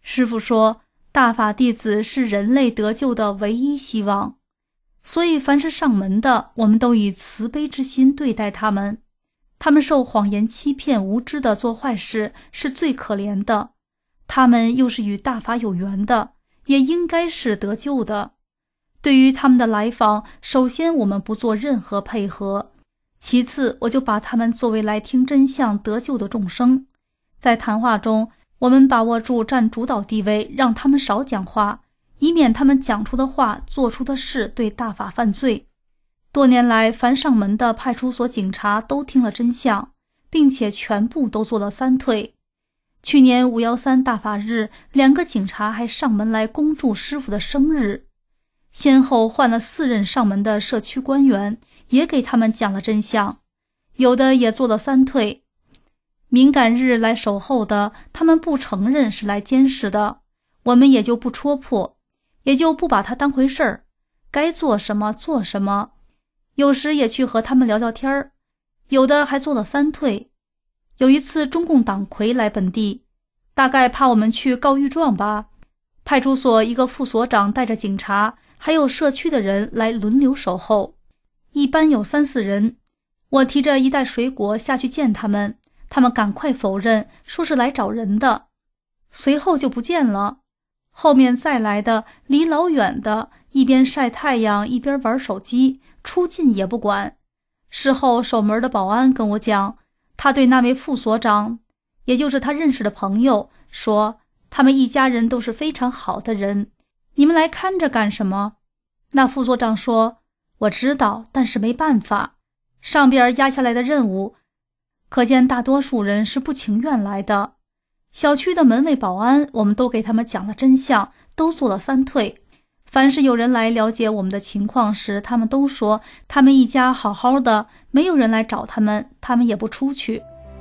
Speaker 10: 师父说，大法弟子是人类得救的唯一希望，所以凡是上门的，我们都以慈悲之心对待他们。他们受谎言欺骗，无知的做坏事，是最可怜的。他们又是与大法有缘的，也应该是得救的。对于他们的来访，首先我们不做任何配合，其次我就把他们作为来听真相得救的众生。在谈话中，我们把握住占主导地位，让他们少讲话，以免他们讲出的话做出的事对大法犯罪。多年来，凡上门的派出所警察都听了真相，并且全部都做了三退。去年五一三大法日，两个警察还上门来恭祝师父的生日，先后换了四任上门的社区官员，也给他们讲了真相，有的也做了三退。敏感日来守候的，他们不承认是来监视的，我们也就不戳破，也就不把他当回事儿，该做什么做什么。有时也去和他们聊聊天儿，有的还做了三退。有一次中共党魁来本地，大概怕我们去告御状吧，派出所一个副所长带着警察还有社区的人来轮流守候，一般有三四人。我提着一袋水果下去见他们，他们赶快否认，说是来找人的，随后就不见了。后面再来的离老远的，一边晒太阳一边玩手机，出进也不管。事后守门的保安跟我讲，他对那位副所长，也就是他认识的朋友，说他们一家人都是非常好的人，你们来看着干什么？那副所长说，我知道，但是没办法，上边压下来的任务，可见大多数人是不情愿来的。小区的门卫保安，我们都给他们讲了真相，都做了三退。凡是有人来了解我们的情况时，他们都说他们一家好好的，没有人来找他们，他们也不出去。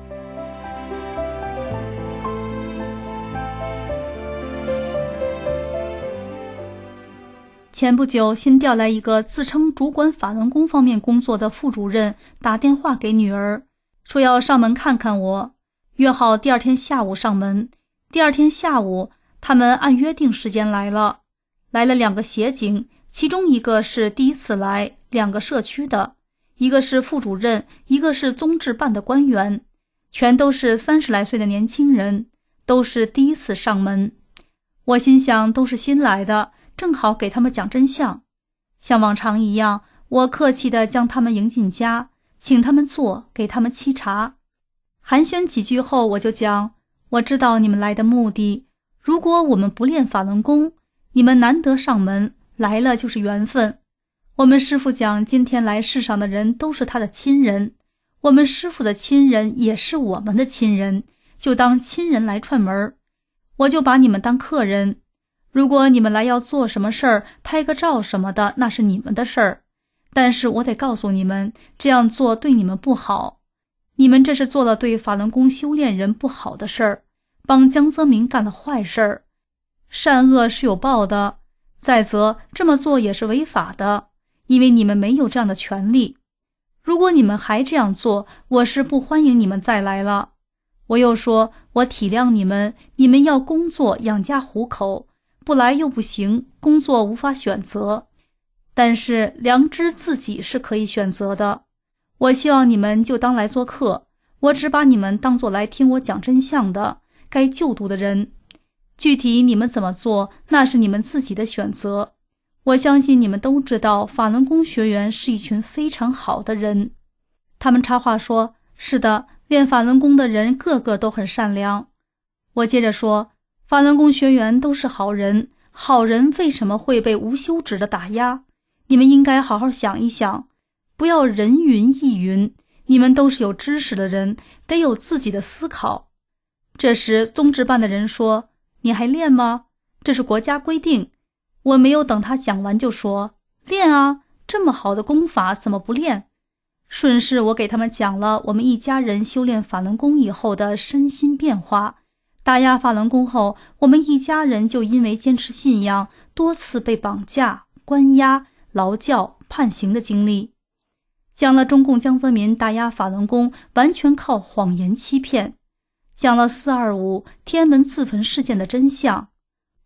Speaker 10: 前不久新调来一个自称主管法轮功方面工作的副主任，打电话给女儿，说要上门看看我，约好第二天下午上门。第二天下午他们按约定时间来了，来了两个协警，其中一个是第一次来，两个社区的，一个是副主任，一个是宗治办的官员，全都是三十来岁的年轻人，都是第一次上门。我心想都是新来的，正好给他们讲真相。像往常一样，我客气地将他们迎进家，请他们坐，给他们沏茶。寒暄几句后，我就讲，我知道你们来的目的，如果我们不练法轮功，你们难得上门，来了就是缘分。我们师父讲，今天来世上的人都是他的亲人，我们师父的亲人也是我们的亲人，就当亲人来串门。我就把你们当客人，如果你们来要做什么事儿，拍个照什么的，那是你们的事儿，但是我得告诉你们，这样做对你们不好，你们这是做了对法轮功修炼人不好的事儿，帮江泽民干了坏事儿，善恶是有报的，再则这么做也是违法的，因为你们没有这样的权利。如果你们还这样做，我是不欢迎你们再来了。我又说，我体谅你们，你们要工作养家糊口，不来又不行，工作无法选择，但是良知自己是可以选择的。我希望你们就当来做客，我只把你们当作来听我讲真相的，该救度的人。具体你们怎么做，那是你们自己的选择。我相信你们都知道，法轮功学员是一群非常好的人。他们插话说，是的，练法轮功的人个个都很善良。我接着说，法轮功学员都是好人，好人为什么会被无休止的打压？你们应该好好想一想，不要人云亦云，你们都是有知识的人，得有自己的思考。这时宗治办的人说，你还练吗？这是国家规定。我没有等他讲完就说，练啊，这么好的功法怎么不练？顺势我给他们讲了我们一家人修炼法轮功以后的身心变化。打压法轮功后，我们一家人就因为坚持信仰，多次被绑架、关押、劳教、判刑的经历。讲了中共江泽民打压法轮功完全靠谎言欺骗，讲了四二五天安门自焚事件的真相，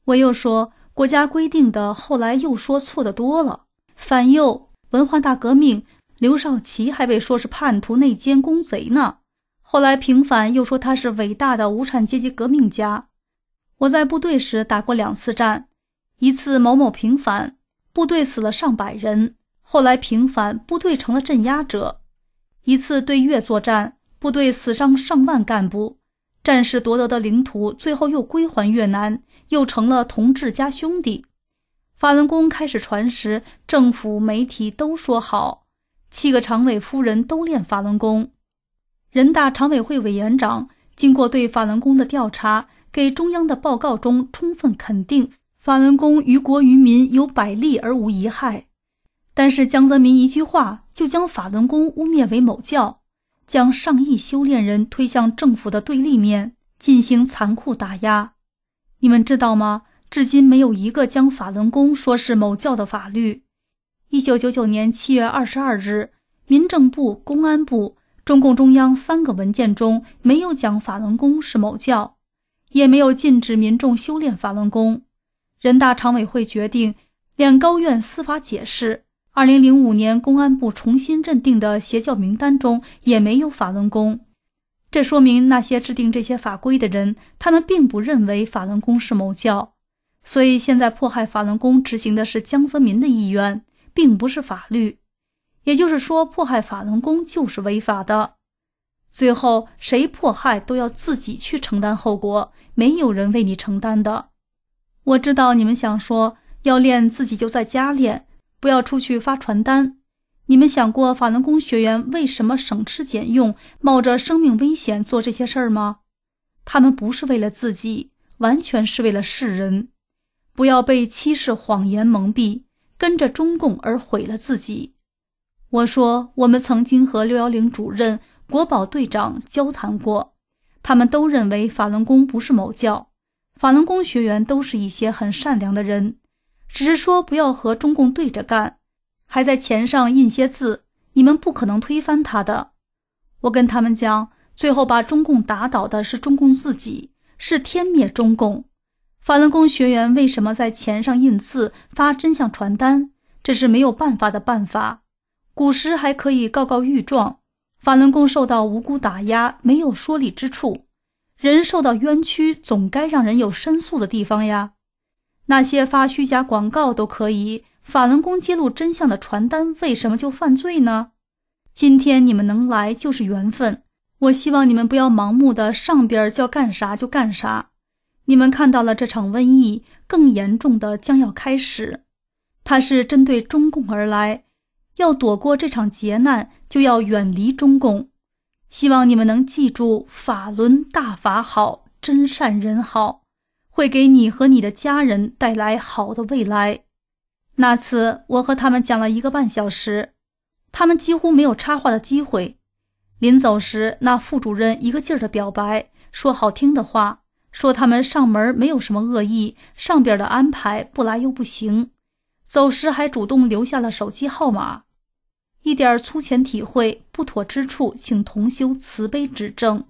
Speaker 10: 我又说，国家规定的后来又说错的多了。反右、文化大革命，刘少奇还被说是叛徒、内奸、公贼呢。后来平反又说他是伟大的无产阶级革命家。我在部队时打过两次战，一次某某平反，部队死了上百人，后来平反，部队成了镇压者。一次对越作战，部队死伤上万干部，战士夺得的领土最后又归还越南，又成了同志加兄弟。法轮功开始传时，政府媒体都说好，七个常委夫人都练法轮功。人大常委会委员长经过对法轮功的调查，给中央的报告中充分肯定法轮功于国于民有百利而无一害。但是江泽民一句话就将法轮功污蔑为某教，将上亿修炼人推向政府的对立面，进行残酷打压。你们知道吗？至今没有一个将法轮功说是某教的法律。一九九九年七月二十二日，民政部、公安部、中共中央三个文件中没有讲法轮功是某教，也没有禁止民众修炼法轮功。人大常委会决定，两高院司法解释，二零零五年公安部重新认定的邪教名单中也没有法轮功。这说明那些制定这些法规的人，他们并不认为法轮功是某教。所以现在迫害法轮功执行的是江泽民的意愿，并不是法律。也就是说，迫害法轮功就是违法的。最后谁迫害都要自己去承担后果，没有人为你承担的。我知道你们想说，要练自己就在家练，不要出去发传单。你们想过法轮功学员为什么省吃俭用，冒着生命危险做这些事儿吗？他们不是为了自己，完全是为了世人。不要被欺世谎言蒙蔽，跟着中共而毁了自己。我说，我们曾经和六一零主任、国保队长交谈过，他们都认为法轮功不是某教，法轮功学员都是一些很善良的人，只是说不要和中共对着干，还在钱上印些字，你们不可能推翻他的。我跟他们讲，最后把中共打倒的是中共自己，是天灭中共。法轮功学员为什么在钱上印字、发真相传单？这是没有办法的办法。古时还可以告告御状，法轮功受到无辜打压，没有说理之处。人受到冤屈，总该让人有申诉的地方呀。那些发虚假广告都可以，法轮功揭露真相的传单为什么就犯罪呢？今天你们能来就是缘分，我希望你们不要盲目的上边叫干啥就干啥。你们看到了这场瘟疫，更严重的将要开始。它是针对中共而来，要躲过这场劫难，就要远离中共。希望你们能记住，法轮大法好，真善人好，会给你和你的家人带来好的未来。那次我和他们讲了一个半小时，他们几乎没有插话的机会。临走时，那副主任一个劲儿的表白，说好听的话，说他们上门没有什么恶意，上边的安排不来又不行。走时还主动留下了手机号码。一点粗浅体会，不妥之处，请同修慈悲指正。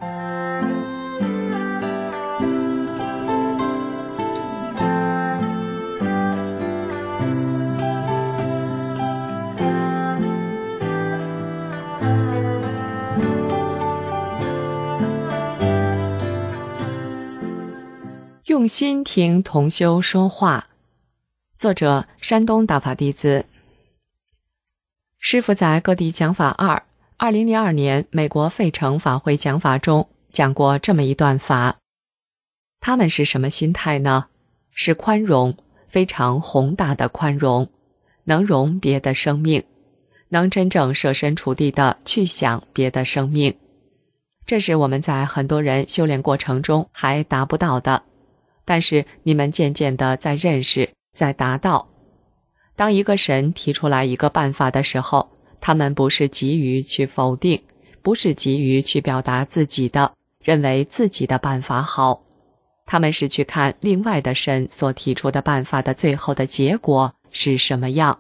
Speaker 6: 用心听同修说话。作者：山东大法弟子。师父在各地讲法二二零零二年美国费城法会讲法中讲过这么一段法。他们是什么心态呢？是宽容，非常宏大的宽容，能容别的生命，能真正设身处地的去想别的生命。这是我们在很多人修炼过程中还达不到的，但是你们渐渐地在认识，在达到。当一个神提出来一个办法的时候，他们不是急于去否定，不是急于去表达自己的，认为自己的办法好，他们是去看另外的神所提出的办法的最后的结果是什么样。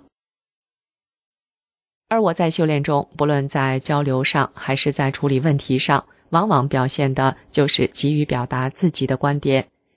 Speaker 6: 而我在修炼中，不论在交流上还是在处理问题上，往往表现的就是急于表达自己的观点，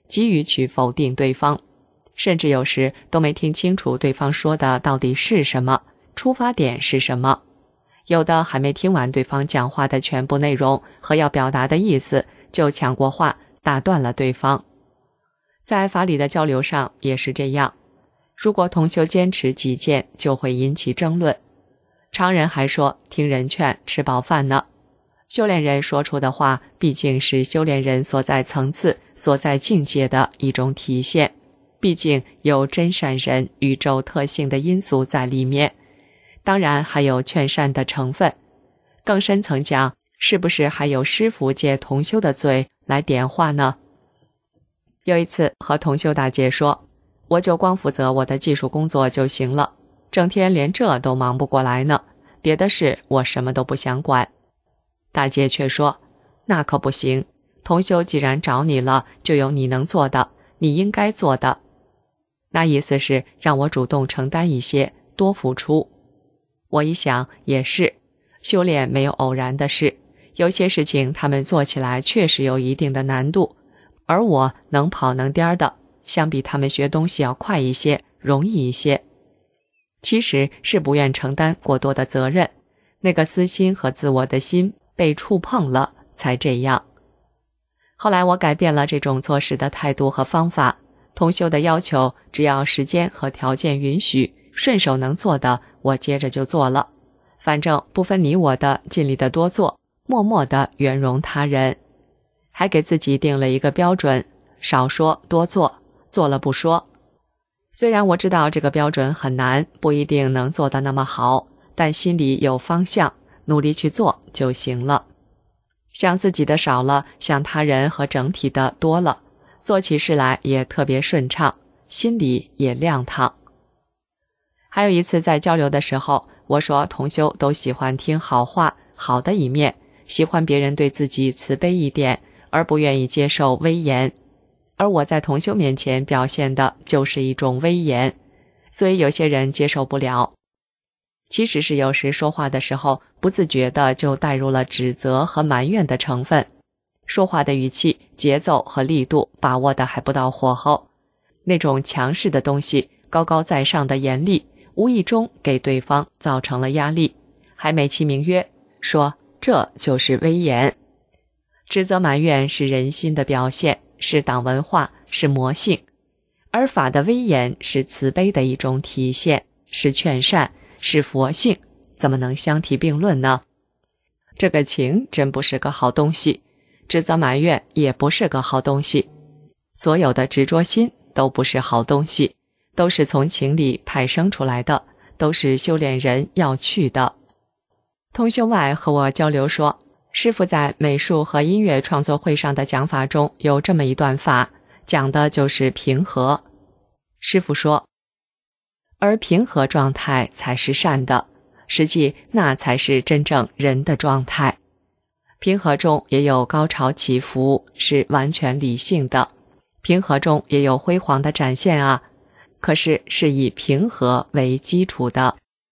Speaker 6: 急于去否定对方，甚至有时都没听清楚对方说的到底是什么，出发点是什么。有的还没听完对方讲话的全部内容和要表达的意思，就抢过话，打断了对方。在法理的交流上也是这样，如果同修坚持己见，就会引起争论。常人还说听人劝，吃饱饭呢。修炼人说出的话，毕竟是修炼人所在层次、所在境界的一种体现，毕竟有真善人宇宙特性的因素在里面，当然还有劝善的成分。更深层讲，是不是还有师父借同修的嘴来点化呢？有一次和同修大姐说，我就光负责我的技术工作就行了，整天连这都忙不过来呢，别的事我什么都不想管。大姐却说，那可不行，同修既然找你了，就有你能做的，你应该做的。那意思是让我主动承担一些，多付出。我一想也是，修炼没有偶然的事，有些事情他们做起来确实有一定的难度，而我能跑能颠的，相比他们学东西要快一些，容易一些。其实是不愿承担过多的责任，那个私心和自我的心被触碰了才这样。后来我改变了这种做事的态度和方法，同修的要求只要时间和条件允许，顺手能做的我接着就做了，反正不分你我的，尽力的多做，默默的圆融他人。还给自己定了一个标准，少说多做，做了不说。虽然我知道这个标准很难，不一定能做得那么好，但心里有方向，努力去做就行了。想自己的少了，想他人和整体的多了，做起事来也特别顺畅，心里也亮堂。还有一次在交流的时候，我说同修都喜欢听好话，好的一面，喜欢别人对自己慈悲一点，而不愿意接受威严。而我在同修面前表现的就是一种威严，所以有些人接受不了。其实是有时说话的时候，不自觉的就带入了指责和埋怨的成分，说话的语气、节奏和力度把握的还不到火候，那种强势的东西，高高在上的严厉，无意中给对方造成了压力，还美其名曰说这就是威严。指责埋怨是人心的表现，是党文化，是魔性，而法的威严是慈悲的一种体现，是劝善，是佛性，怎么能相提并论呢？这个情真不是个好东西，指责埋怨也不是个好东西，所有的执着心都不是好东西，都是从情里派生出来的，都是修炼人要去的。同修外和我交流说，师父在美术和音乐创作会上的讲法中有这么一段法，讲的就是平和。师父说，而平和状态才是善的，实际那才是真正人的状态。平和中也有高潮起伏，是完全理性的，平和中也有辉煌的展现啊，可是是以平和为基础的。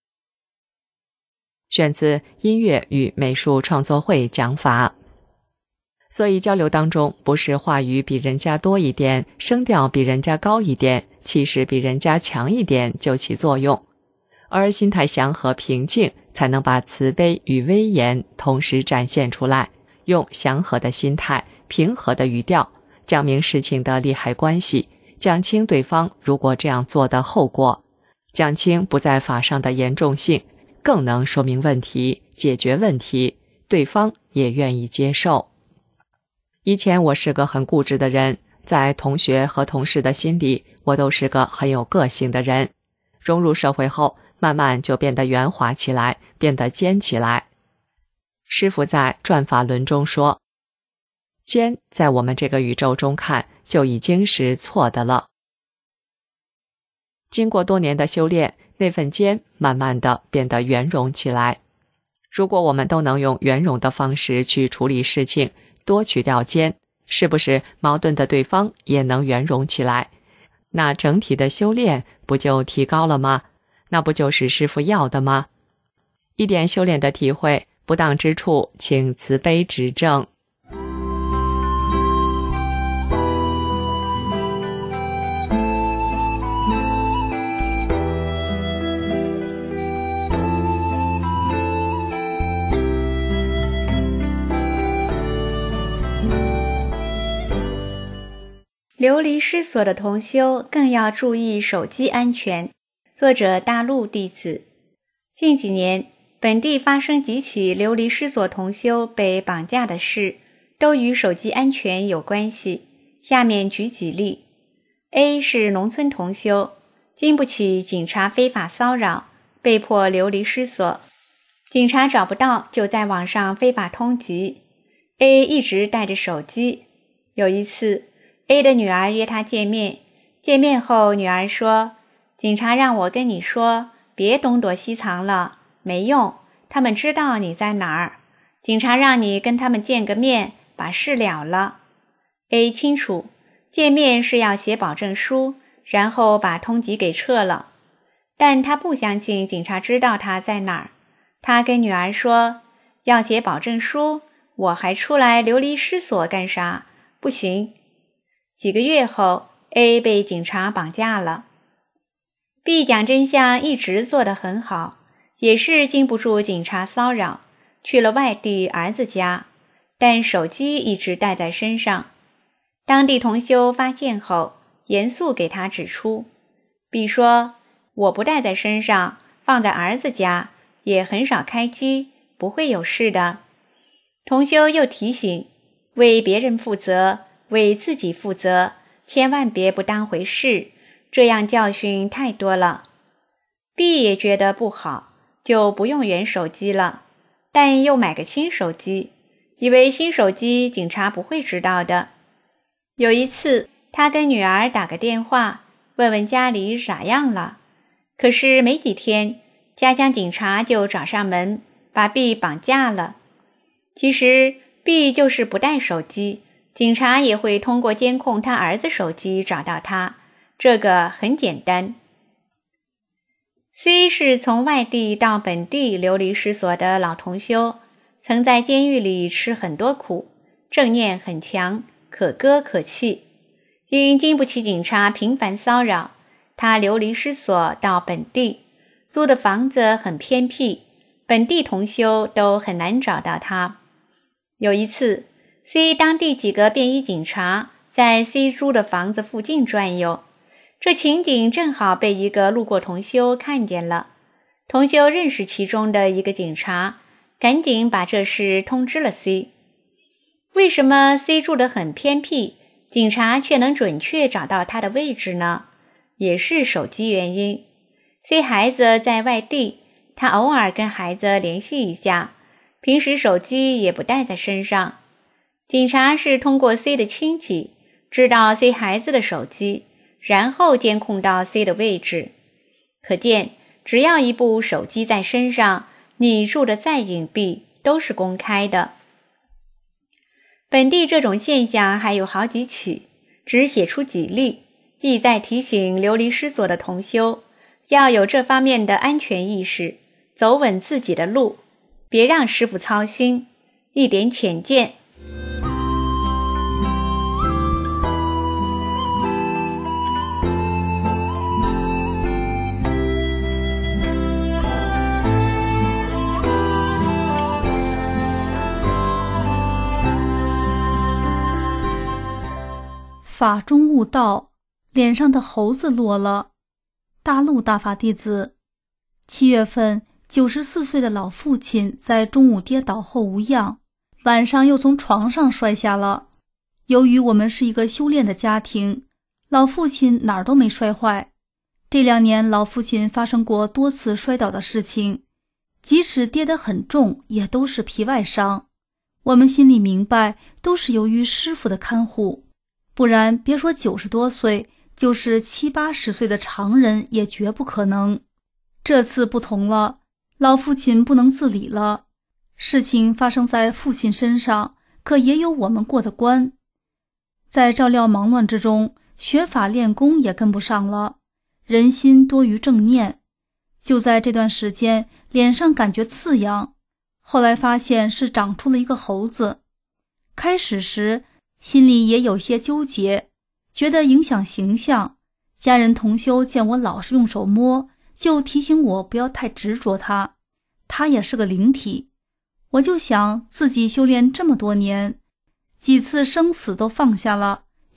Speaker 6: 选自音乐与美术创作会讲法。所以交流当中，不是话语比人家多一点，声调比人家高一点，气势比人家强一点就起作用，而心态祥和平静，才能把慈悲与威严同时展现出来，用祥和的心态、平和的语调，讲明事情的利害关系，讲清对方如果这样做的后果，讲清不在法上的严重性，更能说明问题，解决问题，对方也愿意接受。以前我是个很固执的人，在同学和同事的心里，我都是个很有个性的人。融入社会后，慢慢就变得圆滑起来，变得尖起来。师父在转法轮中说，尖在我们这个宇宙中看，就已经是错的了。经过多年的修炼，那份尖慢慢的变得圆融起来。如果我们都能用圆融的方式去处理事情，多去掉尖，是不是矛盾的对方也能圆融起来？那整体的修炼不就提高了吗？那不就是师父要的吗？一点修炼的体会，不当之处，请慈悲指正。
Speaker 7: 流离失所的同修更要注意手机安全。作者大陆弟子。近几年，本地发生几起流离失所同修被绑架的事，都与手机安全有关系。下面举几例。A 是农村同修，经不起警察非法骚扰，被迫流离失所。警察找不到，就在网上非法通缉。A 一直带着手机。有一次， A 的女儿约他见面，见面后女儿说，警察让我跟你说，别东躲西藏了，没用，他们知道你在哪儿，警察让你跟他们见个面，把事了了。 A 清楚，见面是要写保证书，然后把通缉给撤了，但他不相信警察知道他在哪儿。他跟女儿说，要写保证书，我还出来流离失所干啥？不行。几个月后， A 被警察绑架了。 B 讲真相一直做得很好，也是经不住警察骚扰，去了外地儿子家，但手机一直带在身上。当地同修发现后，严肃给他指出。 B 说，我不带在身上，放在儿子家，也很少开机，不会有事的。同修又提醒，为别人负责，为自己负责，千万别不当回事，这样教训太多了。 B 也觉得不好，就不用原手机了，但又买个新手机，以为新手机警察不会知道的。有一次，他跟女儿打个电话，问问家里咋样了，可是没几天，家乡警察就找上门，把 B 绑架了。其实 B 就是不带手机，警察也会通过监控他儿子手机找到他，这个很简单。 C 是从外地到本地流离失所的老同修，曾在监狱里吃很多苦，正念很强，可歌可泣。因经不起警察频繁骚扰，他流离失所到本地，租的房子很偏僻，本地同修都很难找到他。有一次， C 当地几个便衣警察在 C 租的房子附近转悠，这情景正好被一个路过同修看见了。同修认识其中的一个警察，赶紧把这事通知了 C。 为什么 C 住得很偏僻，警察却能准确找到他的位置呢？也是手机原因。 C 孩子在外地，他偶尔跟孩子联系一下，平时手机也不带在身上。警察是通过 C 的亲戚知道 C 孩子的手机，然后监控到 C 的位置。可见，只要一部手机在身上，你住得再隐蔽都是公开的。本地这种现象还有好几起，只写出几例，意在提醒流离失所的同修要有这方面的安全意识，走稳自己的路，别让师父操心。一点浅见。
Speaker 10: 法中悟道，脸上的猴子落了。大陆大法弟子。七月份，九十四岁的老父亲在中午跌倒后无恙，晚上又从床上摔下了。由于我们是一个修炼的家庭，老父亲哪儿都没摔坏。这两年老父亲发生过多次摔倒的事情，即使跌得很重，也都是皮外伤。我们心里明白，都是由于师父的看护，不然别说九十多岁，就是七八十岁的常人也绝不可能。这次不同了，老父亲不能自理了。事情发生在父亲身上，可也有我们过的关。在照料忙乱之中，学法练功也跟不上了，人心多于正念。就在这段时间，脸上感觉刺痒，后来发现是长出了一个猴子。开始时心里也有些纠结，觉得影响形象。家人同修见我老是用手摸，就提醒我不要太执着它，它也是个灵体。我就想自己修炼这么多年，几次生死都放下了，一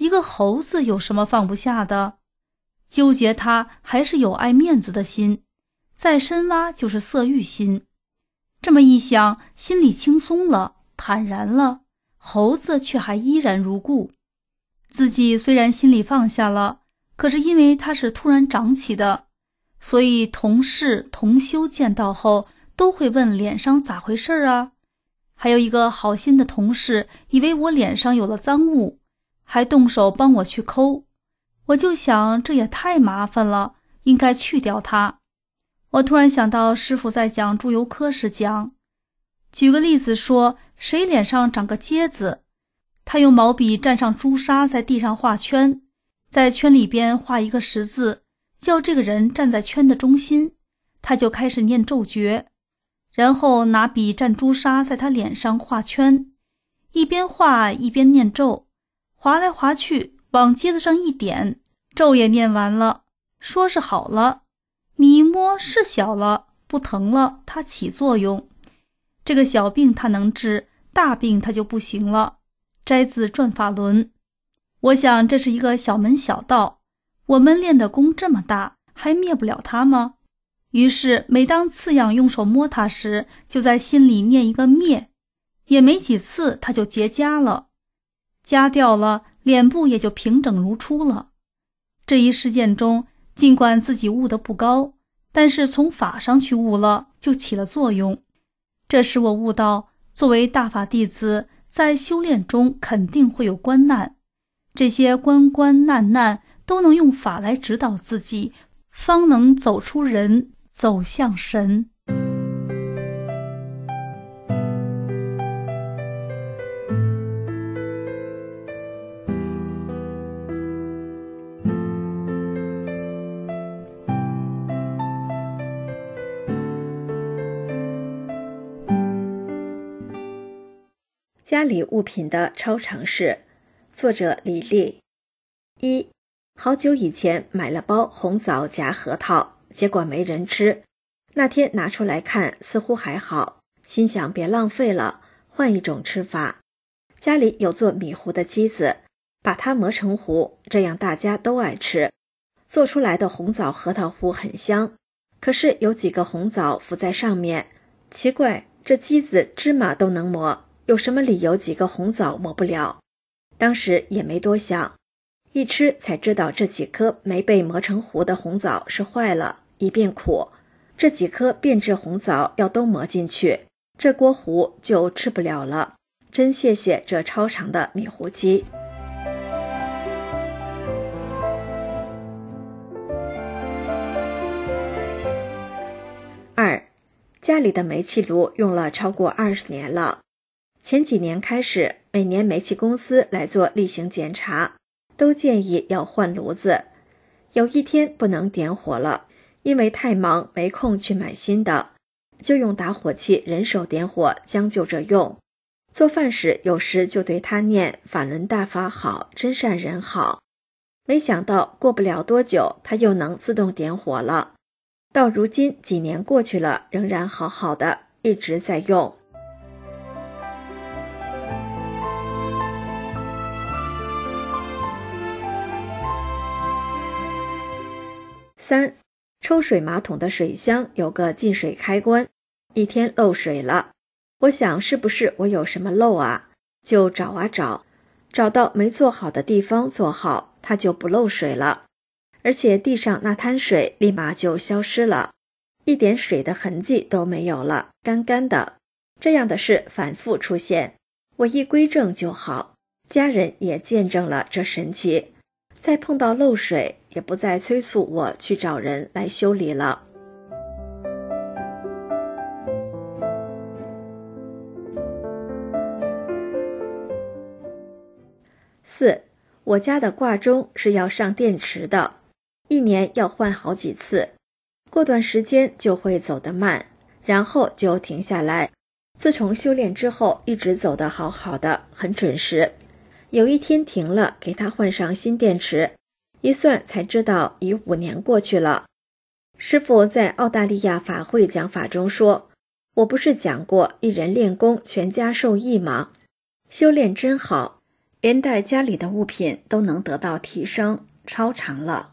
Speaker 10: 一个猴子有什么放不下的？纠结他还是有爱面子的心，再深挖就是色欲心。这么一想，心里轻松了，坦然了，猴子却还依然如故。自己虽然心里放下了，可是因为它是突然长起的，所以同事同修见到后都会问脸上咋回事啊？还有一个好心的同事以为我脸上有了脏物，还动手帮我去抠。我就想这也太麻烦了，应该去掉它。我突然想到师父在讲猪油科时讲，举个例子说，谁脸上长个疖子，他用毛笔蘸上朱砂在地上画圈，在圈里边画一个十字，叫这个人站在圈的中心，他就开始念咒诀，然后拿笔蘸朱砂在他脸上画圈，一边画一边念咒，划来划去，往疖子上一点，咒也念完了，说是好了，你一摸是小了，不疼了，它起作用。这个小病它能治，大病它就不行了。摘自转法轮。我想这是一个小门小道，我们练的功这么大，还灭不了它吗？于是每当刺痒用手摸它时，就在心里念一个灭，也没几次它就结痂了，痂掉了，脸部也就平整如初了。这一事件中，尽管自己悟得不高，但是从法上去悟了，就起了作用。这使我悟到，作为大法弟子，在修炼中肯定会有关难，这些关关难难都能用法来指导自己，方能走出人，走向神。
Speaker 8: 家里物品的超常识，作者李丽。一，好久以前买了包红枣夹核桃，结果没人吃。那天拿出来看，似乎还好，心想别浪费了，换一种吃法。家里有做米糊的机子，把它磨成糊，这样大家都爱吃。做出来的红枣核桃糊很香，可是有几个红枣浮在上面，奇怪，这机子芝麻都能磨，有什么理由几个红枣磨不了？当时也没多想，一吃才知道这几颗没被磨成糊的红枣是坏了，一变苦，这几颗变质红枣要都磨进去，这锅糊就吃不了了。真谢谢这超长的米糊机。二，家里的煤气炉用了超过二十年了。前几年开始，每年煤气公司来做例行检查，都建议要换炉子。有一天不能点火了，因为太忙没空去买新的，就用打火器人手点火，将就着用。做饭时有时就对他念法轮大法好，真善人好。没想到过不了多久，它又能自动点火了。到如今几年过去了，仍然好好的，一直在用。三，抽水马桶的水箱有个进水开关，一天漏水了。我想是不是我有什么漏啊？就找啊找，找到没做好的地方做好，它就不漏水了。而且地上那滩水立马就消失了，一点水的痕迹都没有了，干干的。这样的事反复出现，我一归正就好，家人也见证了这神奇。再碰到漏水，也不再催促我去找人来修理了。四，我家的挂钟是要上电池的，一年要换好几次，过段时间就会走得慢，然后就停下来。自从修炼之后，一直走得好好的，很准时。有一天停了，给它换上新电池，一算才知道已五年过去了。师父在澳大利亚法会讲法中说，我不是讲过一人练功全家受益吗？修炼真好， 连带家里的物品都能得到提升，超常了。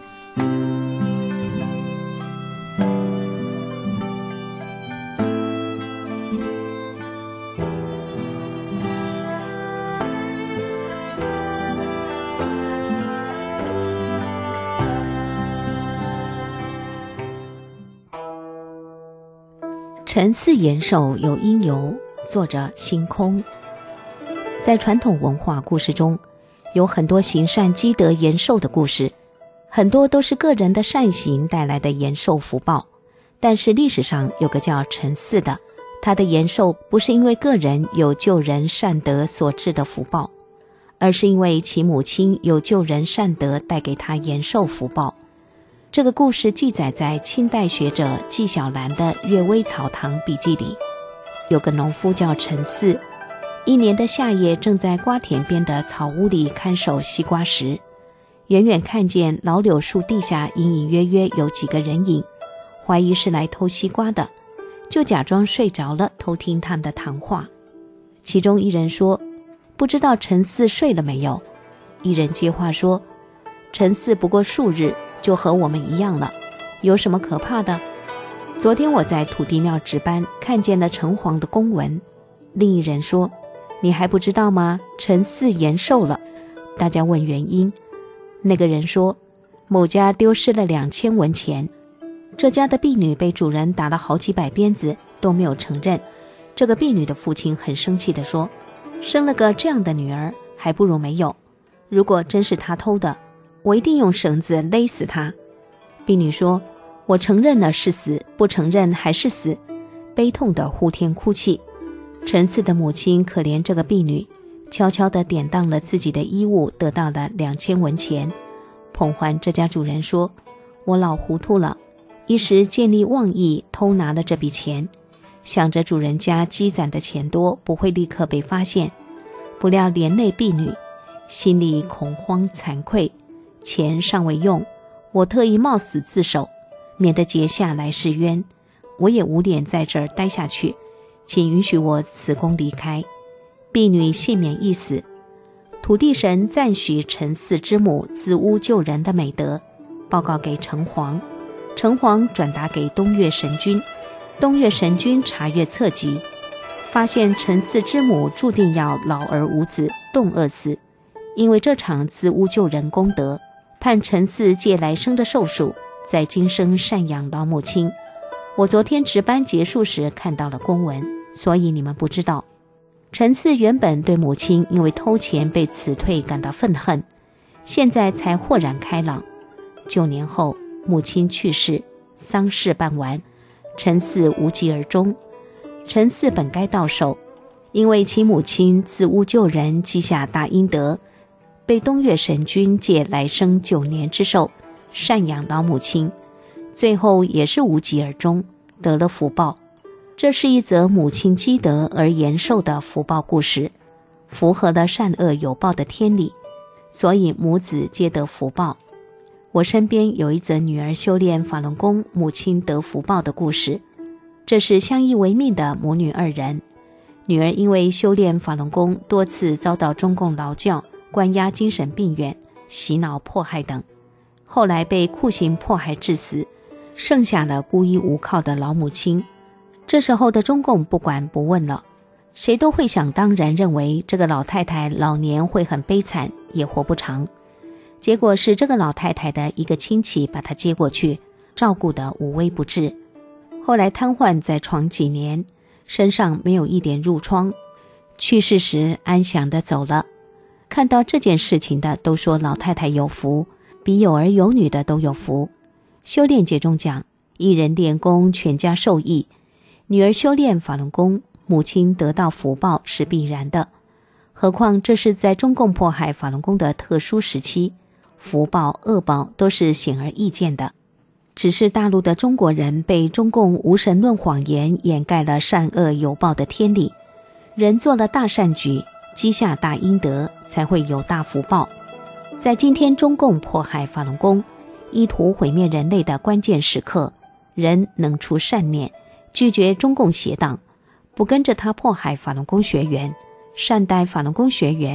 Speaker 11: 陈四延寿有因由，作者星空。在传统文化故事中，有很多行善积德延寿的故事，很多都是个人的善行带来的延寿福报。但是历史上有个叫陈四的，他的延寿不是因为个人有救人善德所致的福报，而是因为其母亲有救人善德带给他延寿福报。这个故事记载在清代学者纪晓岚的《阅微草堂笔记》里。有个农夫叫陈四，一年的夏夜正在瓜田边的草屋里看守西瓜时，远远看见老柳树地下隐隐约约有几个人影，怀疑是来偷西瓜的，就假装睡着了，偷听他们的谈话。其中一人说：“不知道陈四睡了没有？”一人接话说：“陈四不过数日就和我们一样了，有什么可怕的？昨天我在土地庙值班，看见了城隍的公文。”另一人说：“你还不知道吗？陈四延寿了。”大家问原因，那个人说：“某家丢失了两千文钱，这家的婢女被主人打了好几百鞭子，都没有承认。这个婢女的父亲很生气地说：生了个这样的女儿，还不如没有。如果真是他偷的，我一定用绳子勒死他。”婢女说：“我承认了是死，不承认还是死。”悲痛地呼天哭泣。陈四的母亲可怜这个婢女，悄悄地典当了自己的衣物，得到了两千文钱，捧还这家主人说：“我老糊涂了，一时见利忘义，偷拿了这笔钱，想着主人家积攒的钱多，不会立刻被发现，不料连累婢女，心里恐慌惭愧，钱尚未用，我特意冒死自首，免得结下来世冤。我也无脸在这儿待下去，请允许我辞工离开。”婢女幸免一死。土地神赞许陈四之母自污救人的美德，报告给城隍，城隍转达给东岳神君。东岳神君查阅册籍，发现陈四之母注定要老而无子，冻饿死，因为这场自污救人功德，判陈四借来生的寿数，在今生赡养老母亲。我昨天值班结束时看到了公文，所以你们不知道。陈四原本对母亲因为偷钱被辞退感到愤恨，现在才豁然开朗。九年后，母亲去世，丧事办完，陈四无疾而终。陈四本该到手，因为其母亲自污救人，积下大阴德，被东岳神君借来生九年之寿，赡养老母亲，最后也是无疾而终，得了福报。这是一则母亲积德而延寿的福报故事，符合了善恶有报的天理，所以母子皆得福报。我身边有一则女儿修炼法轮功，母亲得福报的故事。这是相依为命的母女二人，女儿因为修炼法轮功，多次遭到中共劳教、关押精神病院、洗脑迫害等，后来被酷刑迫害致死，剩下了孤依无靠的老母亲。这时候的中共不管不问了，谁都会想当然认为这个老太太老年会很悲惨，也活不长。结果是这个老太太的一个亲戚把她接过去，照顾得无微不至。后来瘫痪在床几年，身上没有一点褥疮，去世时安详地走了。看到这件事情的都说老太太有福，比有儿有女的都有福。修炼界中讲，一人练功，全家受益。女儿修炼法轮功，母亲得到福报是必然的。何况这是在中共迫害法轮功的特殊时期，福报恶报都是显而易见的。只是大陆的中国人被中共无神论谎言掩盖了善恶有报的天理，人做了大善举，积下大阴德，才会有大福报。在今天中共迫害法轮功，意图毁灭人类的关键时刻，人能出善念，拒绝中共邪党，不跟着他迫害法轮功学员，善待法轮功学员，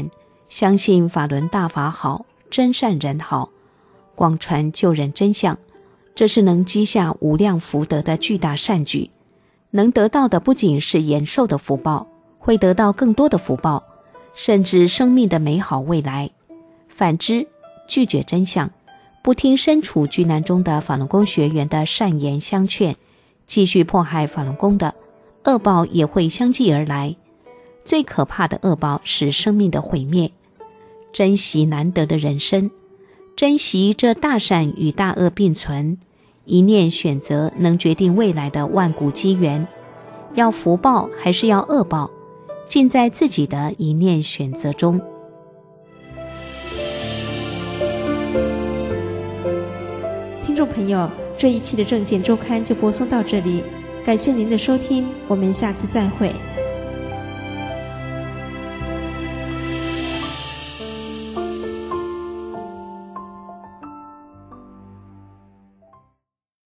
Speaker 11: 相信法轮大法好，真善人好，广传救人真相，这是能积下无量福德的巨大善举。能得到的不仅是延寿的福报，会得到更多的福报，甚至生命的美好未来。反之，拒绝真相，不听身处巨难中的法轮功学员的善言相劝，继续迫害法轮功的，恶报也会相继而来。最可怕的恶报是生命的毁灭。珍惜难得的人生，珍惜这大善与大恶并存，一念选择能决定未来的万古机缘。要福报还是要恶报，尽在自己的一念选择中。
Speaker 1: 听众朋友，这一期的证件周刊就播送到这里，感谢您的收听，我们下次再会。